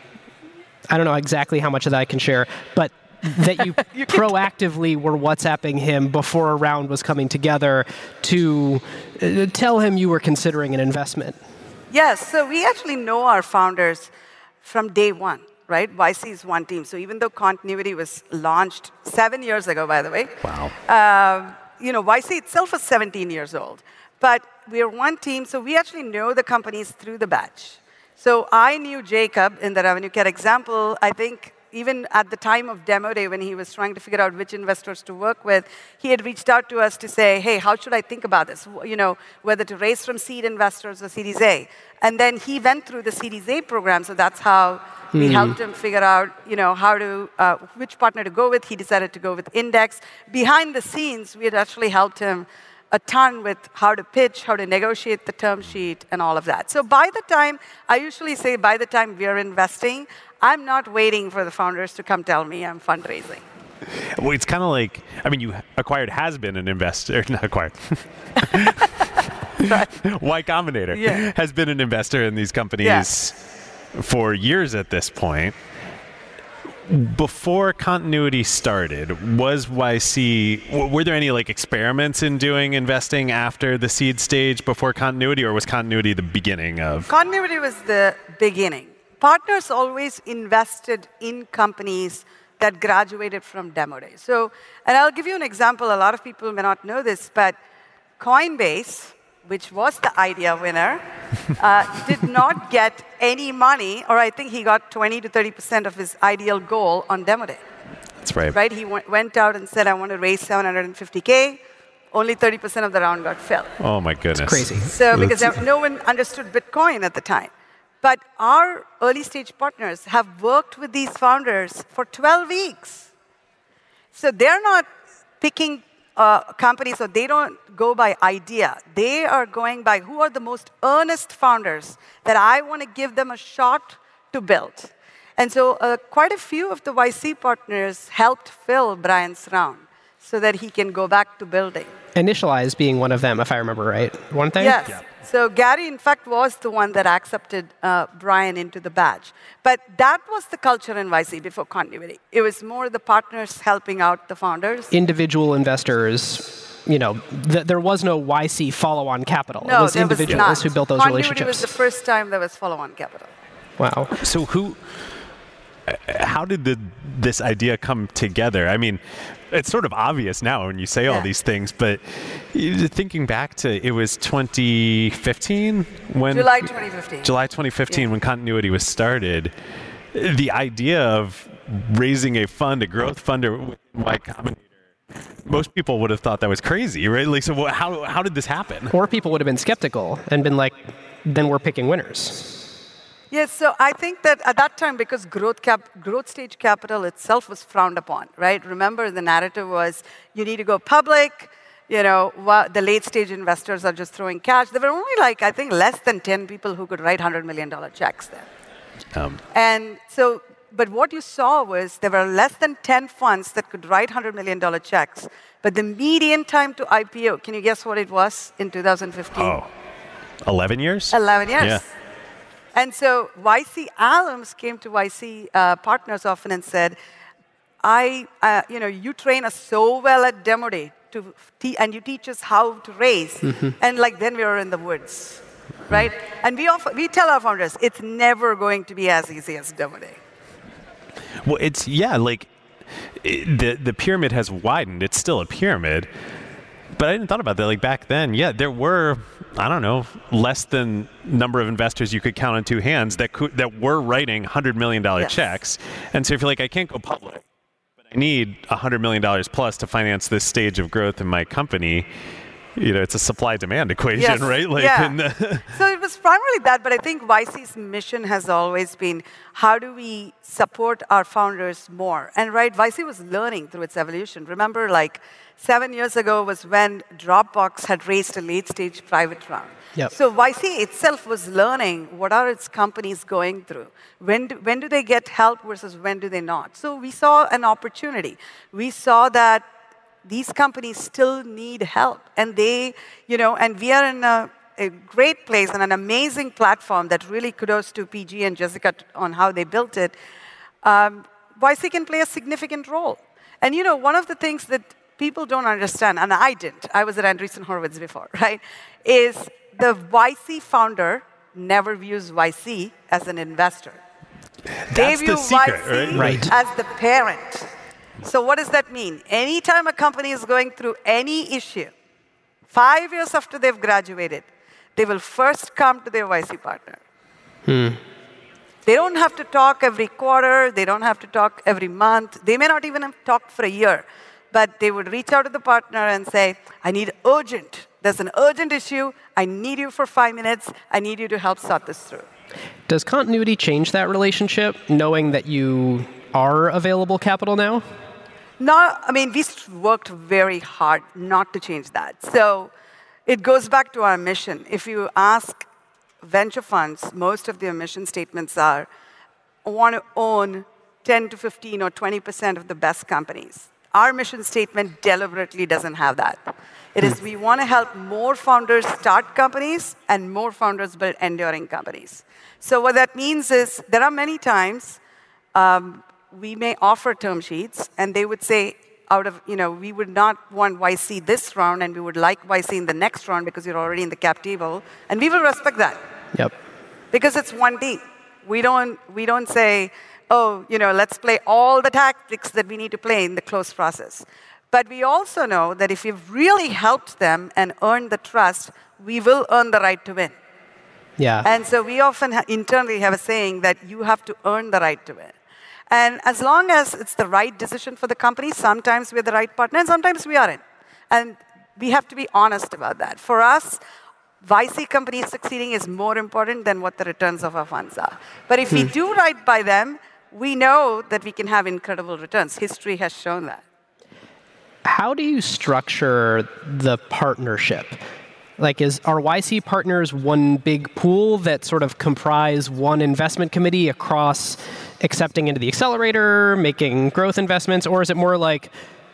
I don't know exactly how much of that I can share, but that you, you proactively were WhatsApping him before a round was coming together to uh, tell him you were considering an investment. Yes, so we actually know our founders from day one, right? Y C is one team. So even though Continuity was launched seven years ago, by the way. Wow. Uh, you know, Y C itself was seventeen years old. But we are one team, so we actually know the companies through the batch. So I knew Jacob in the Revenue Cat example. I think even at the time of demo day when he was trying to figure out which investors to work with, he had reached out to us to say, hey, how should I think about this? You know, whether to raise from seed investors or Series A. And then he went through the Series A program, so that's how we mm. helped him figure out, you know, how to, uh, which partner to go with. He decided to go with Index. Behind the scenes, we had actually helped him a ton with how to pitch, how to negotiate the term sheet, and all of that. So by the time, I usually say by the time we are investing, I'm not waiting for the founders to come tell me I'm fundraising. Well, it's kind of like, I mean, you acquired has been an investor, not acquired. Y Combinator yeah. has been an investor in these companies yeah. for years at this point. Before Continuity started, was Y C, were there any like experiments in doing investing after the seed stage before Continuity, or was Continuity the beginning of? Continuity was the beginning. Partners always invested in companies that graduated from demo day. So, and I'll give you an example. A lot of people may not know this, but Coinbase, which was the idea winner, uh, did not get any money, or I think he got twenty to thirty percent of his ideal goal on demo day. That's right. Right? He w- went out and said, I want to raise seven hundred fifty K. Only thirty percent of the round got filled. Oh, my goodness. It's crazy. So, because no one understood Bitcoin at the time. But our early stage partners have worked with these founders for twelve weeks. So they're not picking uh, companies, so they don't go by idea. They are going by who are the most earnest founders that I want to give them a shot to build. And so uh, quite a few of the Y C partners helped fill Brian's round so that he can go back to building. Initialize being one of them, if I remember right, weren't they? Yes. Yeah. So Gary, in fact, was the one that accepted uh, Brian into the badge. But that was the culture in Y C before Continuity. It was more the partners helping out the founders. Individual investors, you know, th- there was no Y C follow-on capital. No, it was there was individuals not. who built those Continuity relationships. was the first time there was follow-on capital. Wow. So who, uh, how did the, this idea come together? I mean, it's sort of obvious now when you say all Yeah. these things, but you- thinking back to, it was twenty fifteen when July twenty fifteen. July twenty fifteen Yeah. when Continuity was started. The idea of raising a fund, a growth fund, or Y Combinator, most people would have thought that was crazy, right? Like, so what, how how did this happen? Or people would have been skeptical and been like, then we're picking winners. Yes, so I think that at that time, because growth cap, growth stage capital itself was frowned upon, right? Remember, the narrative was you need to go public. You know, wha- the late stage investors are just throwing cash. There were only like I think less than ten people who could write one hundred million dollar checks then. Um, And so, but what you saw was there were less than ten funds that could write one hundred million dollar checks. But the median time to I P O, can you guess what it was in two thousand fifteen? oh, eleven years? eleven years. Yeah. And so Y C alums came to Y C uh, partners often and said, I, uh, you know, you train us so well at demo day, to te- and you teach us how to raise. And like then we were in the woods, right? And we, offer, we tell our founders, it's never going to be as easy as demo day. Well, it's, yeah, like it, the, the pyramid has widened. It's still a pyramid. But I didn't thought about that. Like back then, yeah, there were, I don't know, less than number of investors you could count on two hands that could, that were writing one hundred million dollars Yes. checks. And so if you're like, I can't go public, but I need one hundred million dollars plus to finance this stage of growth in my company, you know, it's a supply-demand equation, Yes. right? Like, Yeah. and the So it was primarily that, but I think Y C's mission has always been how do we support our founders more? And right, Y C was learning through its evolution. Remember, like seven years ago was when Dropbox had raised a late-stage private round. Yep. So Y C itself was learning what are its companies going through. When do, when do they get help versus when do they not? So we saw an opportunity. We saw that these companies still need help. And they, you know, and we are in a, a great place and an amazing platform that really kudos to P G and Jessica t- on how they built it. Um, Y C can play a significant role. And, you know, one of the things that people don't understand, and I didn't, I was at Andreessen Horowitz before, right, is the Y C founder never views Y C as an investor. They That's view the secret, Y C right? Right. as the parent. So what does that mean? Anytime a company is going through any issue, five years after they've graduated, they will first come to their Y C partner. They don't have to talk every quarter. They don't have to talk every month. They may not even have talked for a year. But they would reach out to the partner and say, I need urgent. There's an urgent issue. I need you for five minutes. I need you to help sort this through. Does Continuity change that relationship, knowing that you are available capital now? No, I mean, we s- worked very hard not to change that. So it goes back to our mission. If you ask venture funds, most of their mission statements are, I want to own ten to fifteen or twenty percent of the best companies. Our mission statement deliberately doesn't have that. It is we want to help more founders start companies and more founders build enduring companies. So what that means is there are many times um, we may offer term sheets, and they would say, out of, you know, we would not want Y C this round, and we would like Y C in the next round because you're already in the cap table, and we will respect that Yep. because it's one team. We don't, we don't say, oh, you know, let's play all the tactics that we need to play in the close process. But we also know that if we've really helped them and earned the trust, we will earn the right to win. Yeah. And so we often ha- internally have a saying that you have to earn the right to win. And as long as it's the right decision for the company, sometimes we're the right partner and sometimes we aren't. And we have to be honest about that. For us, Y C companies succeeding is more important than what the returns of our funds are. But if we do right by them, we know that we can have incredible returns. History has shown that. How do you structure the partnership? Like, is are Y C partners one big pool that sort of comprise one investment committee across accepting into the accelerator, making growth investments, or is it more like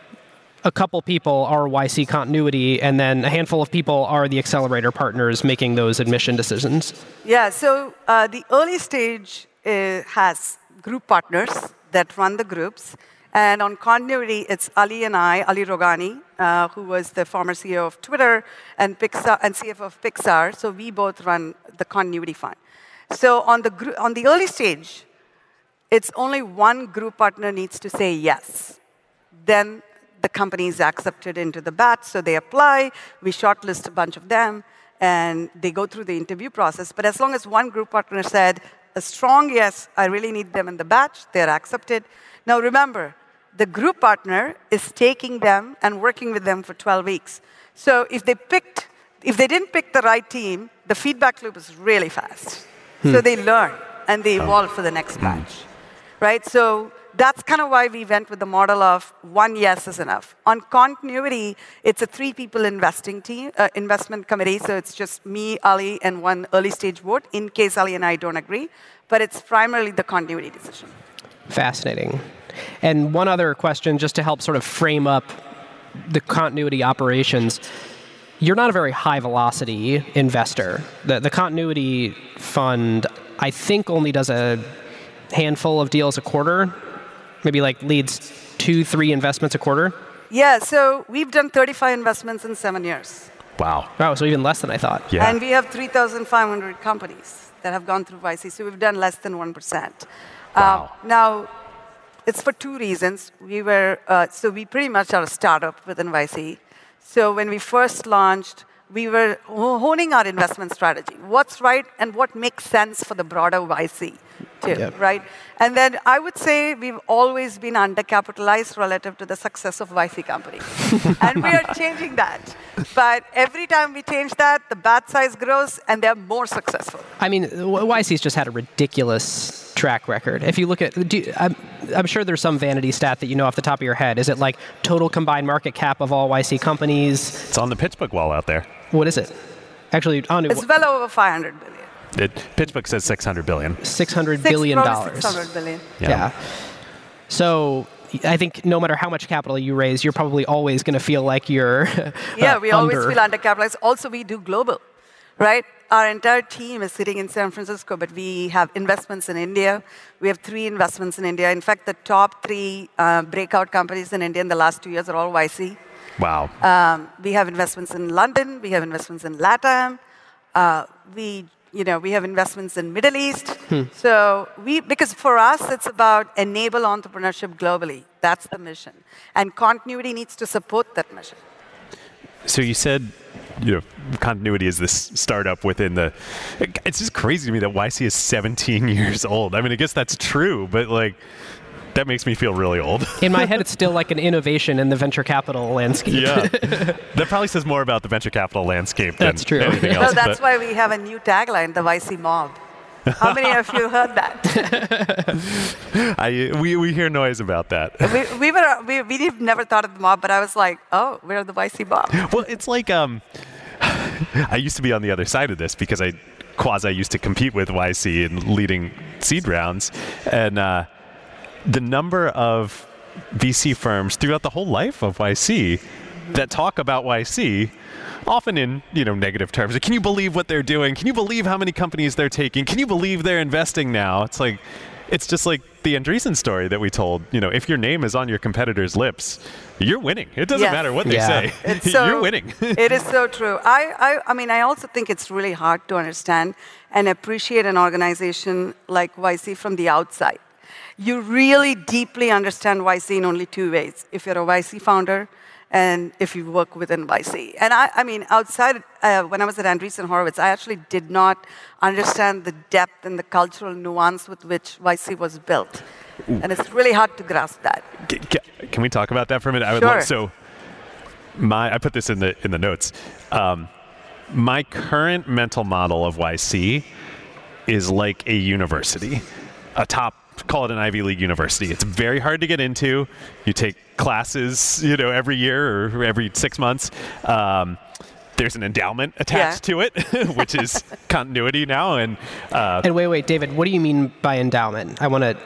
a couple people are Y C continuity, and then a handful of people are the accelerator partners making those admission decisions? Yeah, so uh, the early stage uh, has group partners that run the groups. And on continuity, it's Ali and I, Ali Rogani, uh, who was the former C E O of Twitter and Pixar and C F O of Pixar. So we both run the continuity fund. So on the gr- on the early stage, it's only one group partner needs to say yes. Then the company is accepted into the batch, so they apply. We shortlist a bunch of them, and they go through the interview process. But as long as one group partner said a strong yes, I really need them in the batch, they're accepted. Now remember, the group partner is taking them and working with them for twelve weeks. So if they picked, if they didn't pick the right team, the feedback loop is really fast. Hmm. So they learn and they evolve for the next batch, right? So that's kind of why we went with the model of one yes is enough. On continuity, it's a three-people investing team, uh, investment committee. So it's just me, Ali, and one early-stage vote in case Ali and I don't agree. But it's primarily the continuity decision. Fascinating. And one other question, just to help sort of frame up the continuity operations. You're not a very high-velocity investor. The, the continuity fund, I think, only does a handful of deals a quarter. Maybe like leads two, three investments a quarter? Yeah, so we've done thirty-five investments in seven years. Wow. Wow, so even less than I thought. Yeah. And we have three thousand five hundred companies that have gone through Y C, so we've done less than one percent. Wow. Uh, now, it's for two reasons. We were, uh, so we pretty much are a startup within Y C. So when we first launched, we were honing our investment strategy. What's right and what makes sense for the broader Y C, too, yep. right? And then I would say we've always been undercapitalized relative to the success of Y C companies. And we are changing that. But every time we change that, the batch size grows and they're more successful. I mean, Y C's just had a ridiculous track record. If you look at, do, I'm, I'm sure there's some vanity stat that you know off the top of your head. Is it like total combined market cap of all Y C companies? It's on the PitchBook wall out there. What is it? Actually, Anu, it's well over five hundred billion. It, PitchBook says six hundred billion. six hundred billion dollars. six hundred billion. Yeah. yeah. So I think no matter how much capital you raise, you're probably always going to feel like you're Yeah, we uh, always under. feel undercapitalized. Also, we do global, right? Our entire team is sitting in San Francisco, but we have investments in India. We have three investments in India. In fact, the top three uh, breakout companies in India in the last two years are all Y C. Wow. Um, we have investments in London. We have investments in LATAM. Uh, we, you know, we have investments in Middle East. Hmm. So we, because for us, it's about enable entrepreneurship globally. That's the mission, and continuity needs to support that mission. So you said, you know, continuity is this startup within the. It's just crazy to me that Y C is seventeen years old. I mean, I guess that's true, but like. That makes me feel really old. In my head, it's still like an innovation in the venture capital landscape. Yeah. That probably says more about the venture capital landscape than that's true. anything no, else. That's why we have a new tagline, the Y C mob. How many of you heard that? I, we, we hear noise about that. we, we, were, we, we've never thought of the mob, but I was like, oh, we're the Y C mob. Well, it's like, um, I used to be on the other side of this because I quasi used to compete with Y C in leading seed rounds. And, uh, the number of V C firms throughout the whole life of Y C that talk about Y C, often in you know negative terms. Like, can you believe what they're doing? Can you believe how many companies they're taking? Can you believe they're investing now? It's like, it's just like the Andreessen story that we told. You know, if your name is on your competitor's lips, you're winning. It doesn't yes. matter what they yeah. say. It's so, you're winning. It is so true. I, I, I mean, I also think it's really hard to understand and appreciate an organization like Y C from the outside. You really deeply understand Y C in only two ways. If you're a Y C founder and if you work within Y C. And I, I mean, outside, uh, when I was at Andreessen Horowitz, I actually did not understand the depth and the cultural nuance with which Y C was built. Ooh. And it's really hard to grasp that. Can we talk about that for a minute? I would sure. love, so my, I put this in the, in the notes. Um, my current mental model of Y C is like a university, a top call it an Ivy League university. It's very hard to get into. You take classes, you know, every year or every six months. Um, there's an endowment attached yeah. to it, which is continuity now. And uh, and wait, wait, David, what do you mean by endowment? I want to.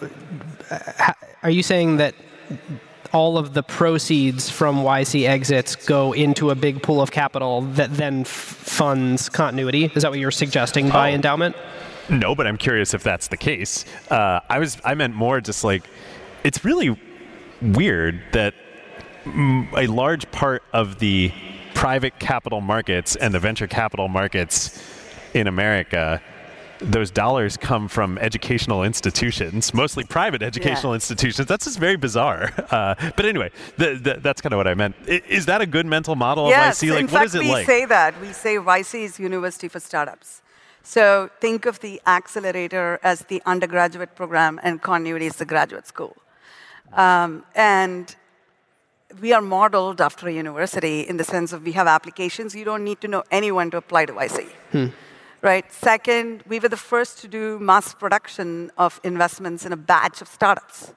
Uh, are you saying that all of the proceeds from Y C exits go into a big pool of capital that then f- funds continuity? Is that what you're suggesting by oh. endowment? No, but I'm curious if that's the case. Uh, I was, I meant more just like, it's really weird that mm, a large part of the private capital markets and the venture capital markets in America, those dollars come from educational institutions, mostly private educational yeah. institutions. That's just very bizarre. Uh, but anyway, the, the, that's kind of what I meant. I, is that a good mental model yes, of Y C? Like, in what fact, is it we like? say that. We say Y C is University for Startups. So think of the accelerator as the undergraduate program and continuity is the graduate school. Um, and we are modeled after a university in the sense of we have applications. You don't need to know anyone to apply to Y C. Hmm. Right. Second, we were the first to do mass production of investments in a batch of startups.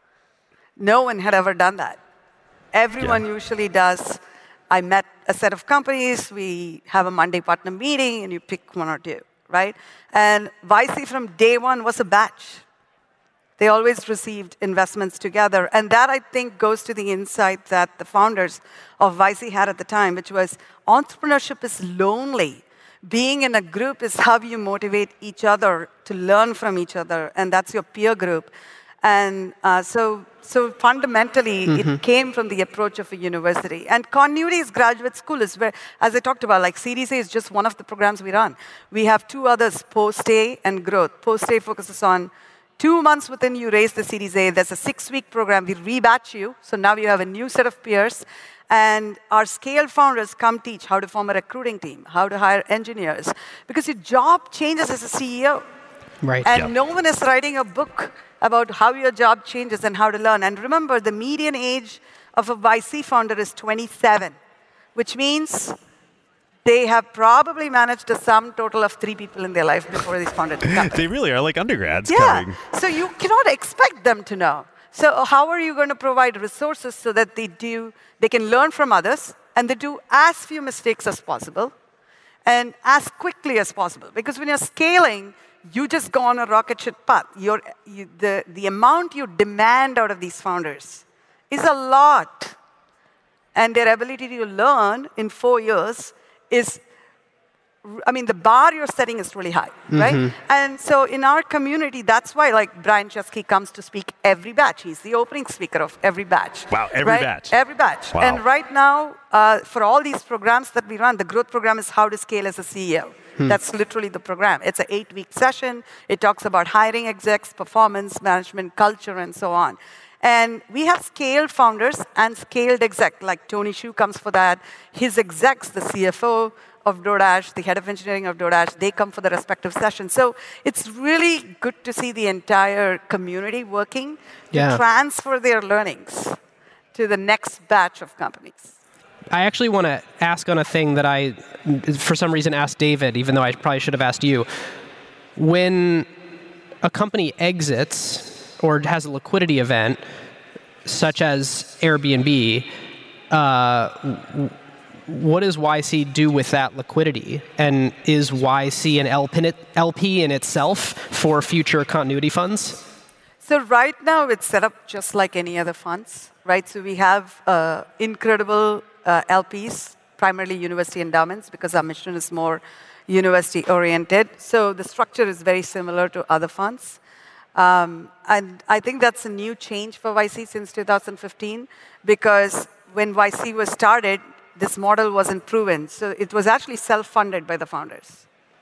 No one had ever done that. Everyone yeah. usually does. I met a set of companies. We have a Monday partner meeting, and you pick one or two, right? And Y C from day one was a batch. They always received investments together. And that, I think, goes to the insight that the founders of Y C had at the time, which was entrepreneurship is lonely. Being in a group is how you motivate each other to learn from each other, and that's your peer group. And uh, so, so fundamentally, mm-hmm. it came from the approach of a university. And Continuity's graduate school is where, as I talked about, like Series A is just one of the programs we run. We have two others, Post-A and Growth. Post-A focuses on two months within you raise the Series A. There's a six-week program. We rebatch you, so now you have a new set of peers. And our scale founders come teach how to form a recruiting team, how to hire engineers. Because your job changes as a C E O. Right. And yep. no one is writing a book about how your job changes and how to learn. And remember, the median age of a Y C founder is twenty-seven, which means they have probably managed a sum total of three people in their life before they founded the company. They really are like undergrads yeah. coming. So you cannot expect them to know. So how are you going to provide resources so that they do, they can learn from others and they do as few mistakes as possible and as quickly as possible? Because when you're scaling, you just go on a rocket ship path. You're, you, the, the amount you demand out of these founders is a lot. And their ability to learn in four years is, I mean, the bar you're setting is really high, mm-hmm. right? And so in our community, that's why, like, Brian Chesky comes to speak every batch. He's the opening speaker of every batch. Wow, every right? batch. Every batch. Wow. And right now, uh, for all these programs that we run, the growth program is how to scale as a C E O. Hmm. That's literally the program. It's an eight-week session. It talks about hiring execs, performance, management, culture, and so on. And we have scaled founders and scaled exec, like Tony Xu comes for that. His execs, the C F O of DoorDash, the head of engineering of DoorDash, they come for the respective sessions. So it's really good to see the entire community working yeah. to transfer their learnings to the next batch of companies. I actually want to ask on a thing that I, for some reason, asked David, even though I probably should have asked you. When a company exits or has a liquidity event, such as Airbnb, uh, what does Y C do with that liquidity? And is Y C an L P in itself for future continuity funds? So right now, it's set up just like any other funds, right? So we have uh, incredible uh, L Ps, primarily university endowments, because our mission is more university-oriented. So the structure is very similar to other funds. Um, and I think that's a new change for Y C since two thousand fifteen, because when Y C was started, this model wasn't proven. So it was actually self-funded by the founders.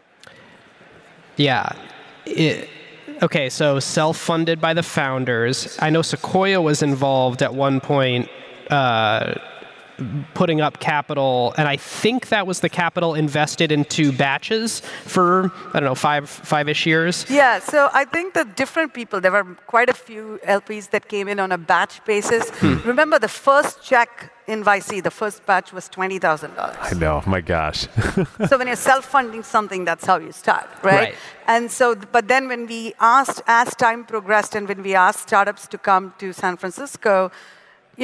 Yeah. It, okay, so self-funded by the founders. I know Sequoia was involved at one point uh, putting up capital, and I think that was the capital invested into batches for, I don't know, five, five-ish years. Yeah, so I think that different people, there were quite a few L Ps that came in on a batch basis. Hmm. Remember, the first check in Y C, the first batch was twenty thousand dollars. I know, my gosh. So when you're self-funding something, that's how you start, right? Right. And so, but then when we asked, as time progressed, and when we asked startups to come to San Francisco, you know,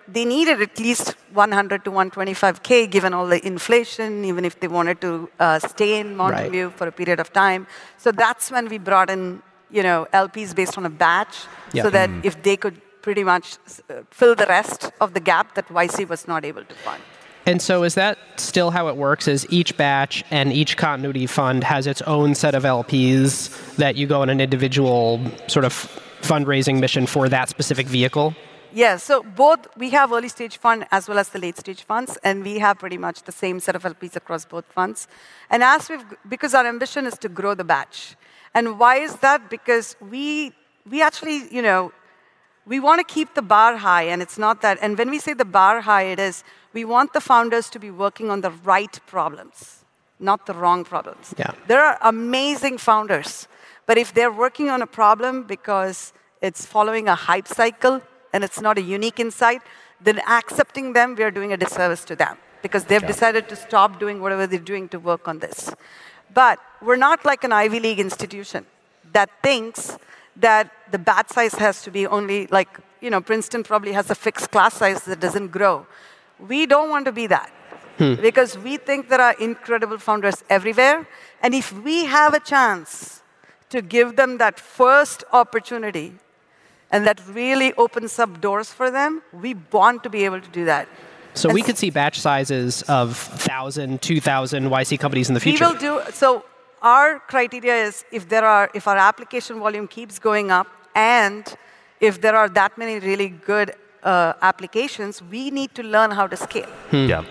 they needed at least one hundred to one twenty-five K given all the inflation, even if they wanted to uh, stay in Mountain Right. View for a period of time. So that's when we brought in, you know, L Ps based on a batch, Yeah. so that if they could pretty much uh, fill the rest of the gap that Y C was not able to fund. And so is that still how it works, is each batch and each continuity fund has its own set of L Ps that you go on an individual sort of fundraising mission for that specific vehicle? Yeah, so both, we have early stage fund as well as the late stage funds, and we have pretty much the same set of L Ps across both funds. And as we've, because our ambition is to grow the batch. And why is that? Because we, we actually, you know, we want to keep the bar high, and it's not that, and when we say the bar high, it is, we want the founders to be working on the right problems, not the wrong problems. Yeah. There are amazing founders, but if they're working on a problem because it's following a hype cycle and it's not a unique insight, then accepting them, we are doing a disservice to them because they've Yeah. decided to stop doing whatever they're doing to work on this. But we're not like an Ivy League institution that thinks that the batch size has to be only like, you know, Princeton probably has a fixed class size that doesn't grow. We don't want to be that hmm. because we think there are incredible founders everywhere. And if we have a chance to give them that first opportunity and that really opens up doors for them, we want to be able to do that. So and we could see batch sizes of one thousand, two thousand Y C companies in the future. We will do, so our criteria is if there are, if our application volume keeps going up and if there are that many really good uh, applications, we need to learn how to scale. Hmm. Yeah.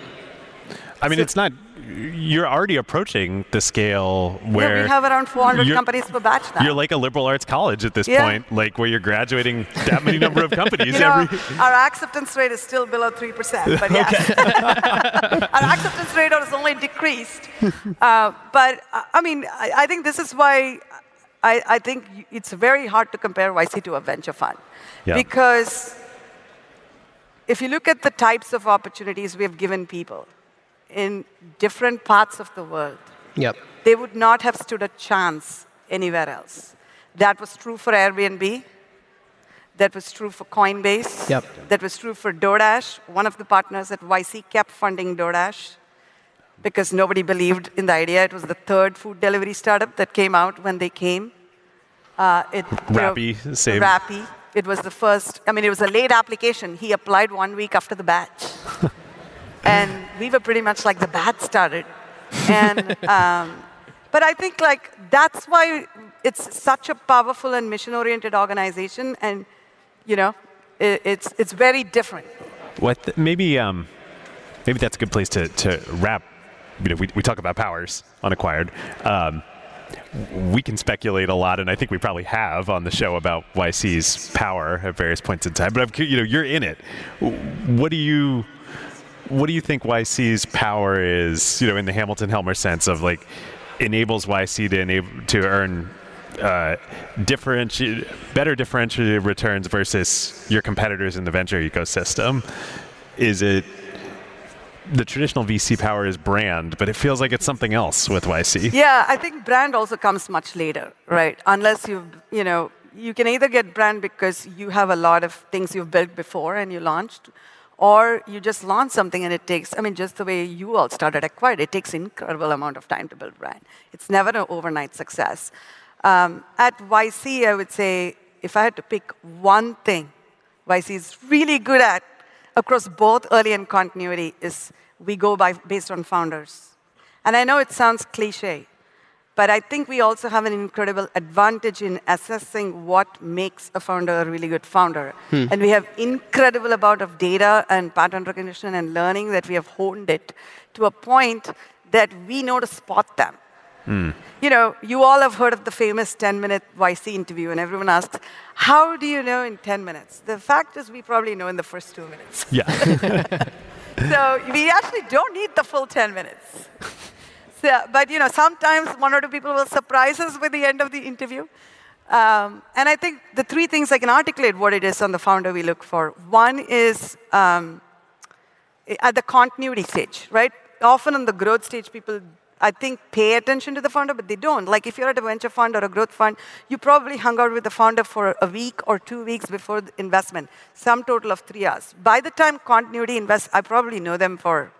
I mean, So- it's not, you're already approaching the scale where Yeah, we have around four hundred you're- companies per batch now. you're like a liberal arts college at this Yeah. point, like where you're graduating that many number of companies You know, every. our acceptance rate is still below three percent, but yes. Our acceptance rate has only decreased. Uh, but, uh, I mean, I, I think this is why I, I think it's very hard to compare Y C to a venture fund. Yeah. Because if you look at the types of opportunities we have given people in different parts of the world, Yep. they would not have stood a chance anywhere else. That was true for Airbnb. That was true for Coinbase. Yep. That was true for DoorDash. One of the partners at Y C kept funding DoorDash because nobody believed in the idea. It was the third food delivery startup that came out when they came. Uh, it, you know, Rappi, same. Rappi. It was the first, I mean, it was a late application. He applied one week after the batch. And we were pretty much like the batch started. And, um, but I think like that's why it's such a powerful and mission-oriented organization. And, you know, it, it's, it's very different. What the, maybe um, maybe that's a good place to, to wrap. You know, we, we talk about powers unacquired. Um, we can speculate a lot, and I think we probably have on the show about Y C's power at various points in time. But I'm curious, you know, you're in it. What do you what do you think Y C's power is? You know, in the Hamilton Helmer sense of like enables Y C to enable to earn uh, differenti- better differentiated returns versus your competitors in the venture ecosystem. Is it the traditional V C power is brand, but it feels like it's something else with Y C. Yeah, I think brand also comes much later, right? Unless you've, you know, you can either get brand because you have a lot of things you've built before and you launched, or you just launch something and it takes, I mean, just the way you all started Acquired, it takes incredible amount of time to build brand. It's never an overnight success. Um, at Y C, I would say, if I had to pick one thing Y C is really good at across both early and continuity is we go by based on founders. And I know it sounds cliche, but I think we also have an incredible advantage in assessing what makes a founder a really good founder. Hmm. And we have incredible amount of data and pattern recognition and learning that we have honed it to a point that we know to spot them. Mm. You know, you all have heard of the famous ten-minute Y C interview, and everyone asks, how do you know in ten minutes? The fact is we probably know in the first two minutes. Yeah. So we actually don't need the full ten minutes. So, but, you know, sometimes one or two people will surprise us with the end of the interview. Um, and I think the three things I can articulate what it is on the founder we look for. One is um, at the continuity stage, right? Often on the growth stage, people I think, pay attention to the founder, but they don't. Like if you're at a venture fund or a growth fund, you probably hung out with the founder for a week or two weeks before the investment, some total of three hours. By the time Continuity invests, I probably know them for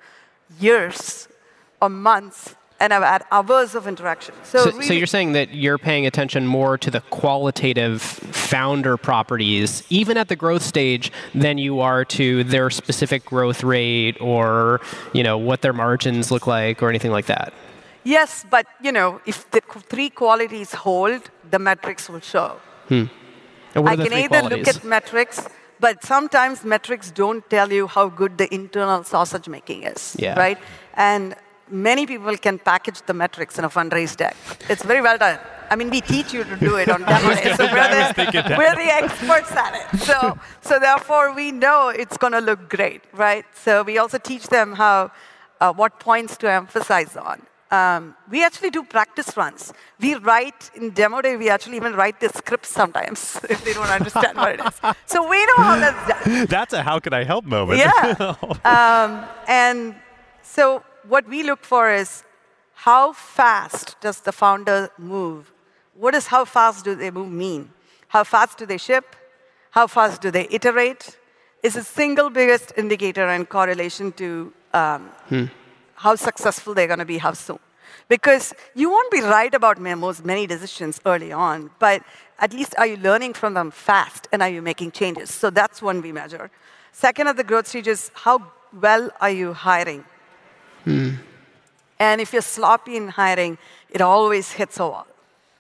years or months, and I've had hours of interaction. So, So, really, so you're saying that you're paying attention more to the qualitative founder properties, even at the growth stage, than you are to their specific growth rate or, you know, what their margins look like or anything like that. yes, but you know, if the qu- three qualities hold, the metrics will show. And what I are the can three either qualities? look at metrics, but sometimes metrics don't tell you how good the internal sausage making is, Yeah. right? And many people can package the metrics in a fundraise deck. It's very well done. I mean, we teach you to do it on demo days, so we're the, we're the experts at it. So, so therefore, we know it's going to look great, right? So we also teach them how, uh, what points to emphasize on. Um, we actually do practice runs. We write, in demo day, we actually even write the script sometimes if they don't understand what it is. So we know how that's done. That's a how can I help moment. Yeah. um, and so what we look for is how fast does the founder move? What does how fast do they move mean? How fast do they ship? How fast do they iterate? Is the single biggest indicator and correlation to um, hmm. how successful they're going to be, how soon. Because you won't be right about memos, many decisions early on, but at least are you learning from them fast and are you making changes? So that's one we measure. Second of the growth stages, how well are you hiring? Hmm. And if you're sloppy in hiring, it always hits a wall.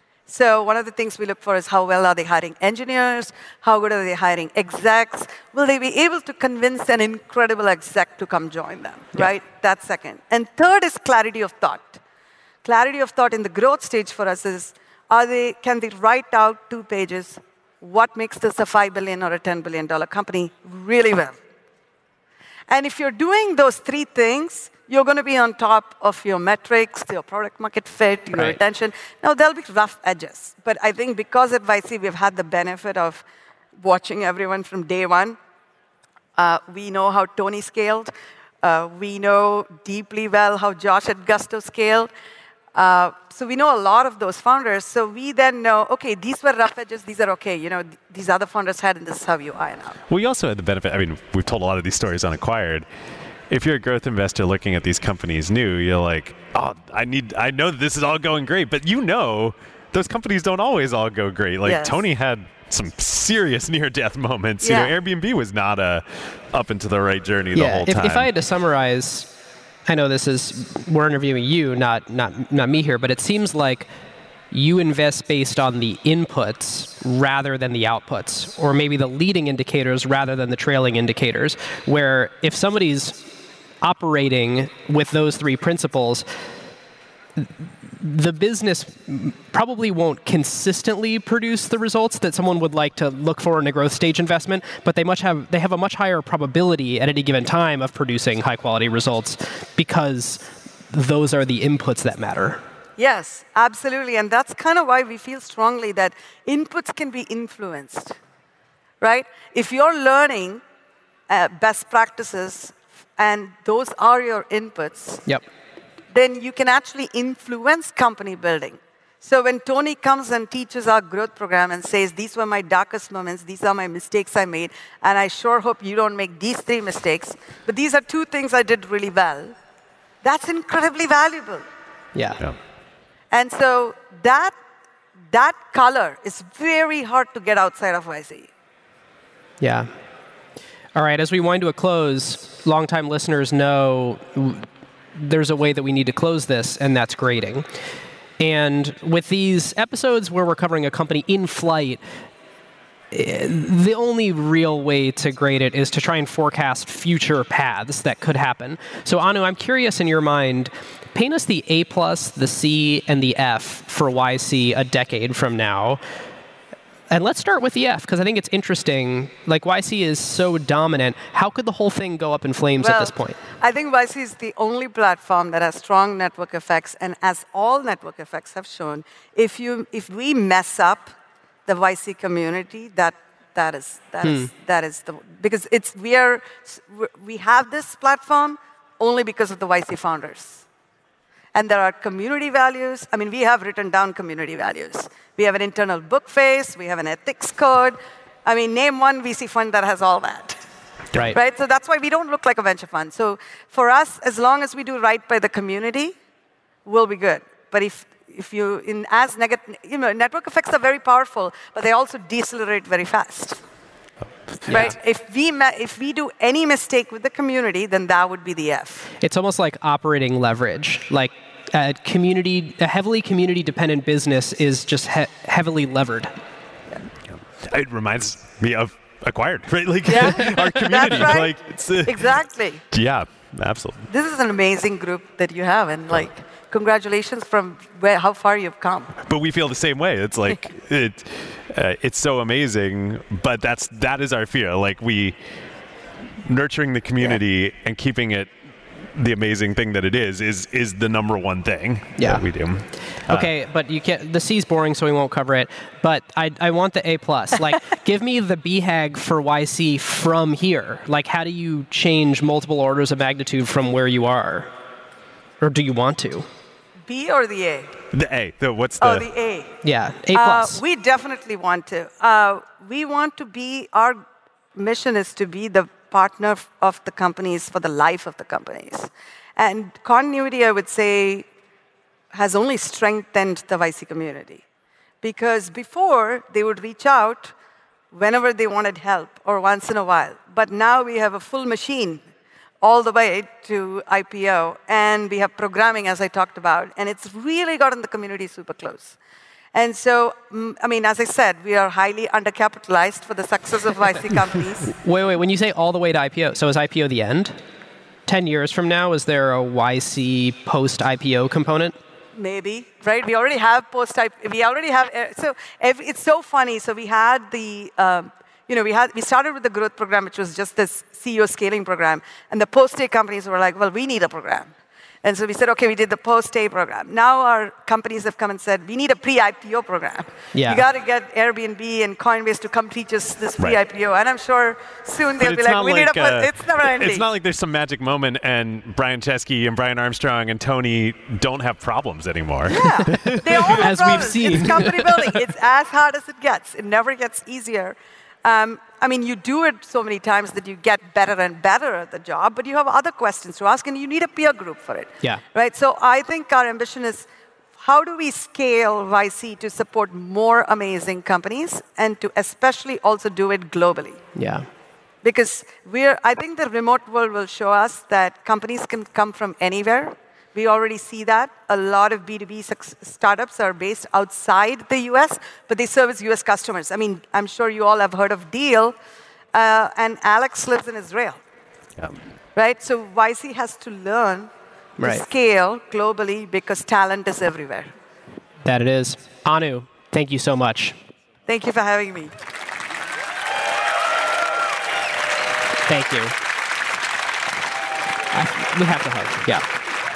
So one of the things we look for is how well are they hiring engineers? How good are they hiring execs? Will they be able to convince an incredible exec to come join them, yeah. right? That's second. And third is clarity of thought. Clarity of thought in the growth stage for us is, are they, can they write out two pages what makes this a five billion dollars or a ten billion dollars company really well? And if you're doing those three things, you're going to be on top of your metrics, your product market fit, your right. retention. Now, there'll be rough edges. But I think because at Y C we've had the benefit of watching everyone from day one, uh, we know how Tony scaled. Uh, we know deeply well how Josh at Gusto scaled. Uh, so we know a lot of those founders. So we then know, OK, these were rough edges. These are OK. You know, th- these other founders had, and this is how you iron out. We also had the benefit. I mean, we've told a lot of these stories on Acquired. If you're a growth investor looking at these companies new, you're like, oh, I need, I know that this is all going great, but you know, those companies don't always all go great. Like yes. Tony had some serious near-death moments. Yeah. You know, Airbnb was not a up and to the right journey the yeah, whole if, time. if I had to summarize, I know this is, we're interviewing you, not, not, not me here, but it seems like you invest based on the inputs rather than the outputs, or maybe the leading indicators rather than the trailing indicators, where if somebody's operating with those three principles, the business probably won't consistently produce the results that someone would like to look for in a growth stage investment, but they much have they have a much higher probability at any given time of producing high quality results because those are the inputs that matter. Yes, absolutely. And that's kind of why we feel strongly that inputs can be influenced, right? If you're learning uh, best practices and those are your inputs, yep. then you can actually influence company building. So when Tony comes and teaches our growth program and says, these were my darkest moments, these are my mistakes I made, and I sure hope you don't make these three mistakes, but these are two things I did really well, that's incredibly valuable. Yeah. yeah. And so that, that color is very hard to get outside of Y C. Yeah. All right, as we wind to a close, longtime listeners know there's a way that we need to close this, and that's grading. And with these episodes where we're covering a company in flight, the only real way to grade it is to try and forecast future paths that could happen. So Anu, I'm curious in your mind, paint us the A plus, the C, and the F for Y C a decade from now. And let's start with the F, because I think it's interesting. Like, Y C is so dominant. How could the whole thing go up in flames well, at this point? I think Y C is the only platform that has strong network effects. And as all network effects have shown, if, you, if we mess up the Y C community, that, that, is, that, hmm. is, that is the... Because it's, we, are, we have this platform only because of the Y C founders. And there are community values. I mean, we have written down community values. We have an internal book face. We have an ethics code. I mean, name one V C fund that has all that. Right. Right? So that's why we don't look like a venture fund. So for us, as long as we do right by the community, we'll be good. But if if you, in as negative, you know, network effects are very powerful, but they also decelerate very fast. Yeah. Right? If we ma- if we do any mistake with the community, then that would be the F. It's almost like operating leverage. Like a community, a heavily community-dependent business is just he- heavily levered. Yeah. It reminds me of Acquired, right? Like yeah. our community. That's right. Like it's uh, exactly. Yeah, absolutely. This is an amazing group that you have, and like, congratulations from where how far you've come. But we feel the same way. It's like it, uh, it's so amazing. But that's that is our fear. Like we nurturing the community yeah. and keeping it the amazing thing that it is is is the number one thing yeah. that we do. Okay, uh, but you can't. The C's boring, so we won't cover it. But I I want the A plus. Like, give me the B HAG for Y C from here. Like, how do you change multiple orders of magnitude from where you are, or do you want to? B or the A? The A. The what's the? Oh, the A. Yeah, A plus. Uh, we definitely want to. Uh, we want to be. Our mission is to be the partner of the companies for the life of the companies. And continuity, I would say, has only strengthened the Y C community. Because before, they would reach out whenever they wanted help or once in a while. But now we have a full machine all the way to I P O. And we have programming, as I talked about. And it's really gotten the community super close. And so, I mean, as I said, we are highly undercapitalized for the success of Y C companies. Wait, wait, when you say all the way to I P O, so is I P O the end? Ten years from now, is there a Y C post-I P O component? Maybe, right? We already have post-I P O. We already have, so it's so funny. So we had the, um, you know, we had we started with the growth program, which was just this C E O scaling program. And the post-A companies were like, well, we need a program. And so we said, okay, we did the post-A program. Now our companies have come and said, we need a pre-I P O program. Yeah. You got to get Airbnb and Coinbase to come teach us this pre-I P O. Right. And I'm sure soon they'll be like, we like, need a, uh, it's never ending. It's not like there's some magic moment and Brian Chesky and Brian Armstrong and Tony don't have problems anymore. Yeah, they all have as problems. we've seen. It's company building. It's as hard as it gets. It never gets easier. Um, I mean, you do it so many times that you get better and better at the job, but you have other questions to ask, and you need a peer group for it. Yeah. Right? So I think our ambition is, how do we scale Y C to support more amazing companies and to especially also do it globally? Yeah. Because we're, I think the remote world will show us that companies can come from anywhere. We already see that. A lot of B two B startups are based outside the U S, but they service U S customers. I mean, I'm sure you all have heard of Deal, uh, and Alex lives in Israel. Yeah. Right? So Y C has to learn to right. scale globally because talent is everywhere. That it is. Anu, thank you so much. Thank you for having me. Thank you. I, we have to hug. Yeah.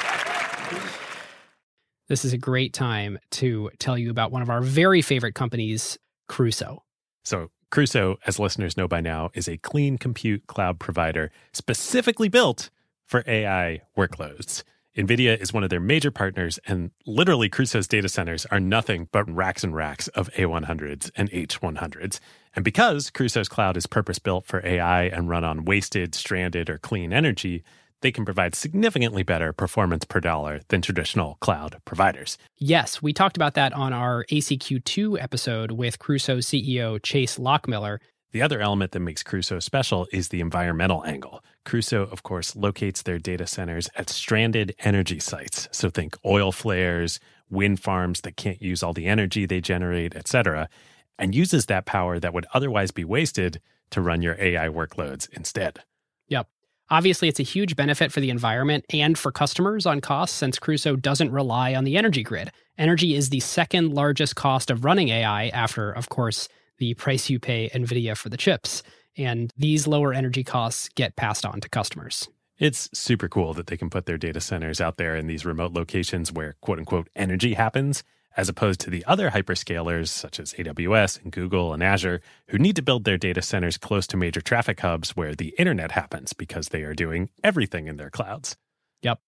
This is a great time to tell you about one of our very favorite companies, Crusoe. So Crusoe, as listeners know by now, is a clean compute cloud provider specifically built for A I workloads. NVIDIA is one of their major partners, and literally Crusoe's data centers are nothing but racks and racks of A one hundreds and H one hundreds. And because Crusoe's cloud is purpose-built for A I and run on wasted, stranded, or clean energy, they can provide significantly better performance per dollar than traditional cloud providers. Yes, we talked about that on our A C Q two episode with Crusoe C E O Chase Lockmiller. The other element that makes Crusoe special is the environmental angle. Crusoe, of course, locates their data centers at stranded energy sites. So think oil flares, wind farms that can't use all the energy they generate, et cetera, and uses that power that would otherwise be wasted to run your A I workloads instead. Yep. Obviously, it's a huge benefit for the environment and for customers on costs since Crusoe doesn't rely on the energy grid. Energy is the second largest cost of running A I after, of course, the price you pay NVIDIA for the chips. And these lower energy costs get passed on to customers. It's super cool that they can put their data centers out there in these remote locations where, quote unquote, energy happens, as opposed to the other hyperscalers such as A W S and Google and Azure, who need to build their data centers close to major traffic hubs where the internet happens because they are doing everything in their clouds. Yep.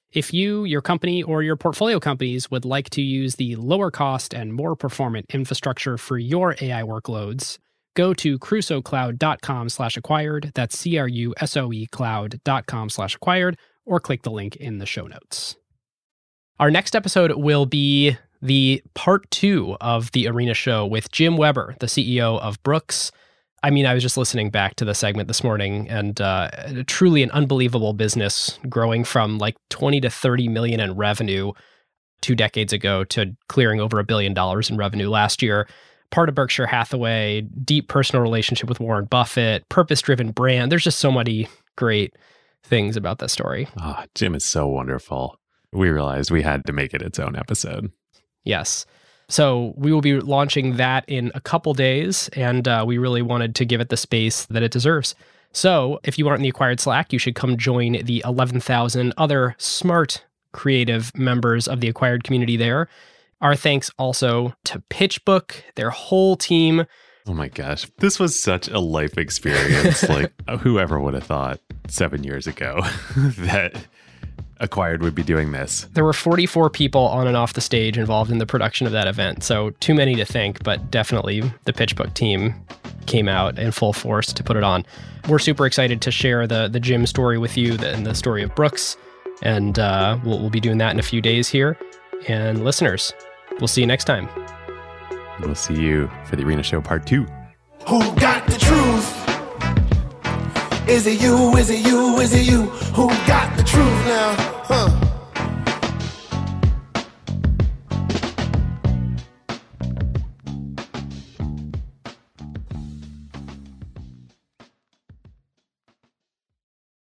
If you, your company, or your portfolio companies would like to use the lower cost and more performant infrastructure for your A I workloads, go to crusocloud.com slash acquired. That's C-R-U-S-O-E cloud.com slash acquired, or click the link in the show notes. Our next episode will be the part two of the Arena Show with Jim Weber, the C E O of Brooks. I mean, I was just listening back to the segment this morning, and uh, truly an unbelievable business, growing from like twenty to thirty million in revenue two decades ago to clearing over a billion dollars in revenue last year. Part of Berkshire Hathaway, deep personal relationship with Warren Buffett, purpose-driven brand. There's just so many great things about that story. Oh, Jim is so wonderful. We realized we had to make it its own episode. Yes. So we will be launching that in a couple days, and uh, we really wanted to give it the space that it deserves. So if you aren't in the Acquired Slack, you should come join the eleven thousand other smart, creative members of the Acquired community there. Our thanks also to PitchBook, their whole team. Oh my gosh, this was such a life experience. Like, whoever would have thought seven years ago that Acquired would be doing this. There were forty-four people on and off the stage involved in the production of that event. So too many to thank, but definitely the PitchBook team came out in full force to put it on. We're super excited to share the the Jim story with you and the story of Brooks. And uh, we'll, we'll be doing that in a few days here. And listeners, we'll see you next time. We'll see you for the Arena Show Part two. Who got the truth? Is it you? Is it you? Is it you? Who got the truth now? Huh?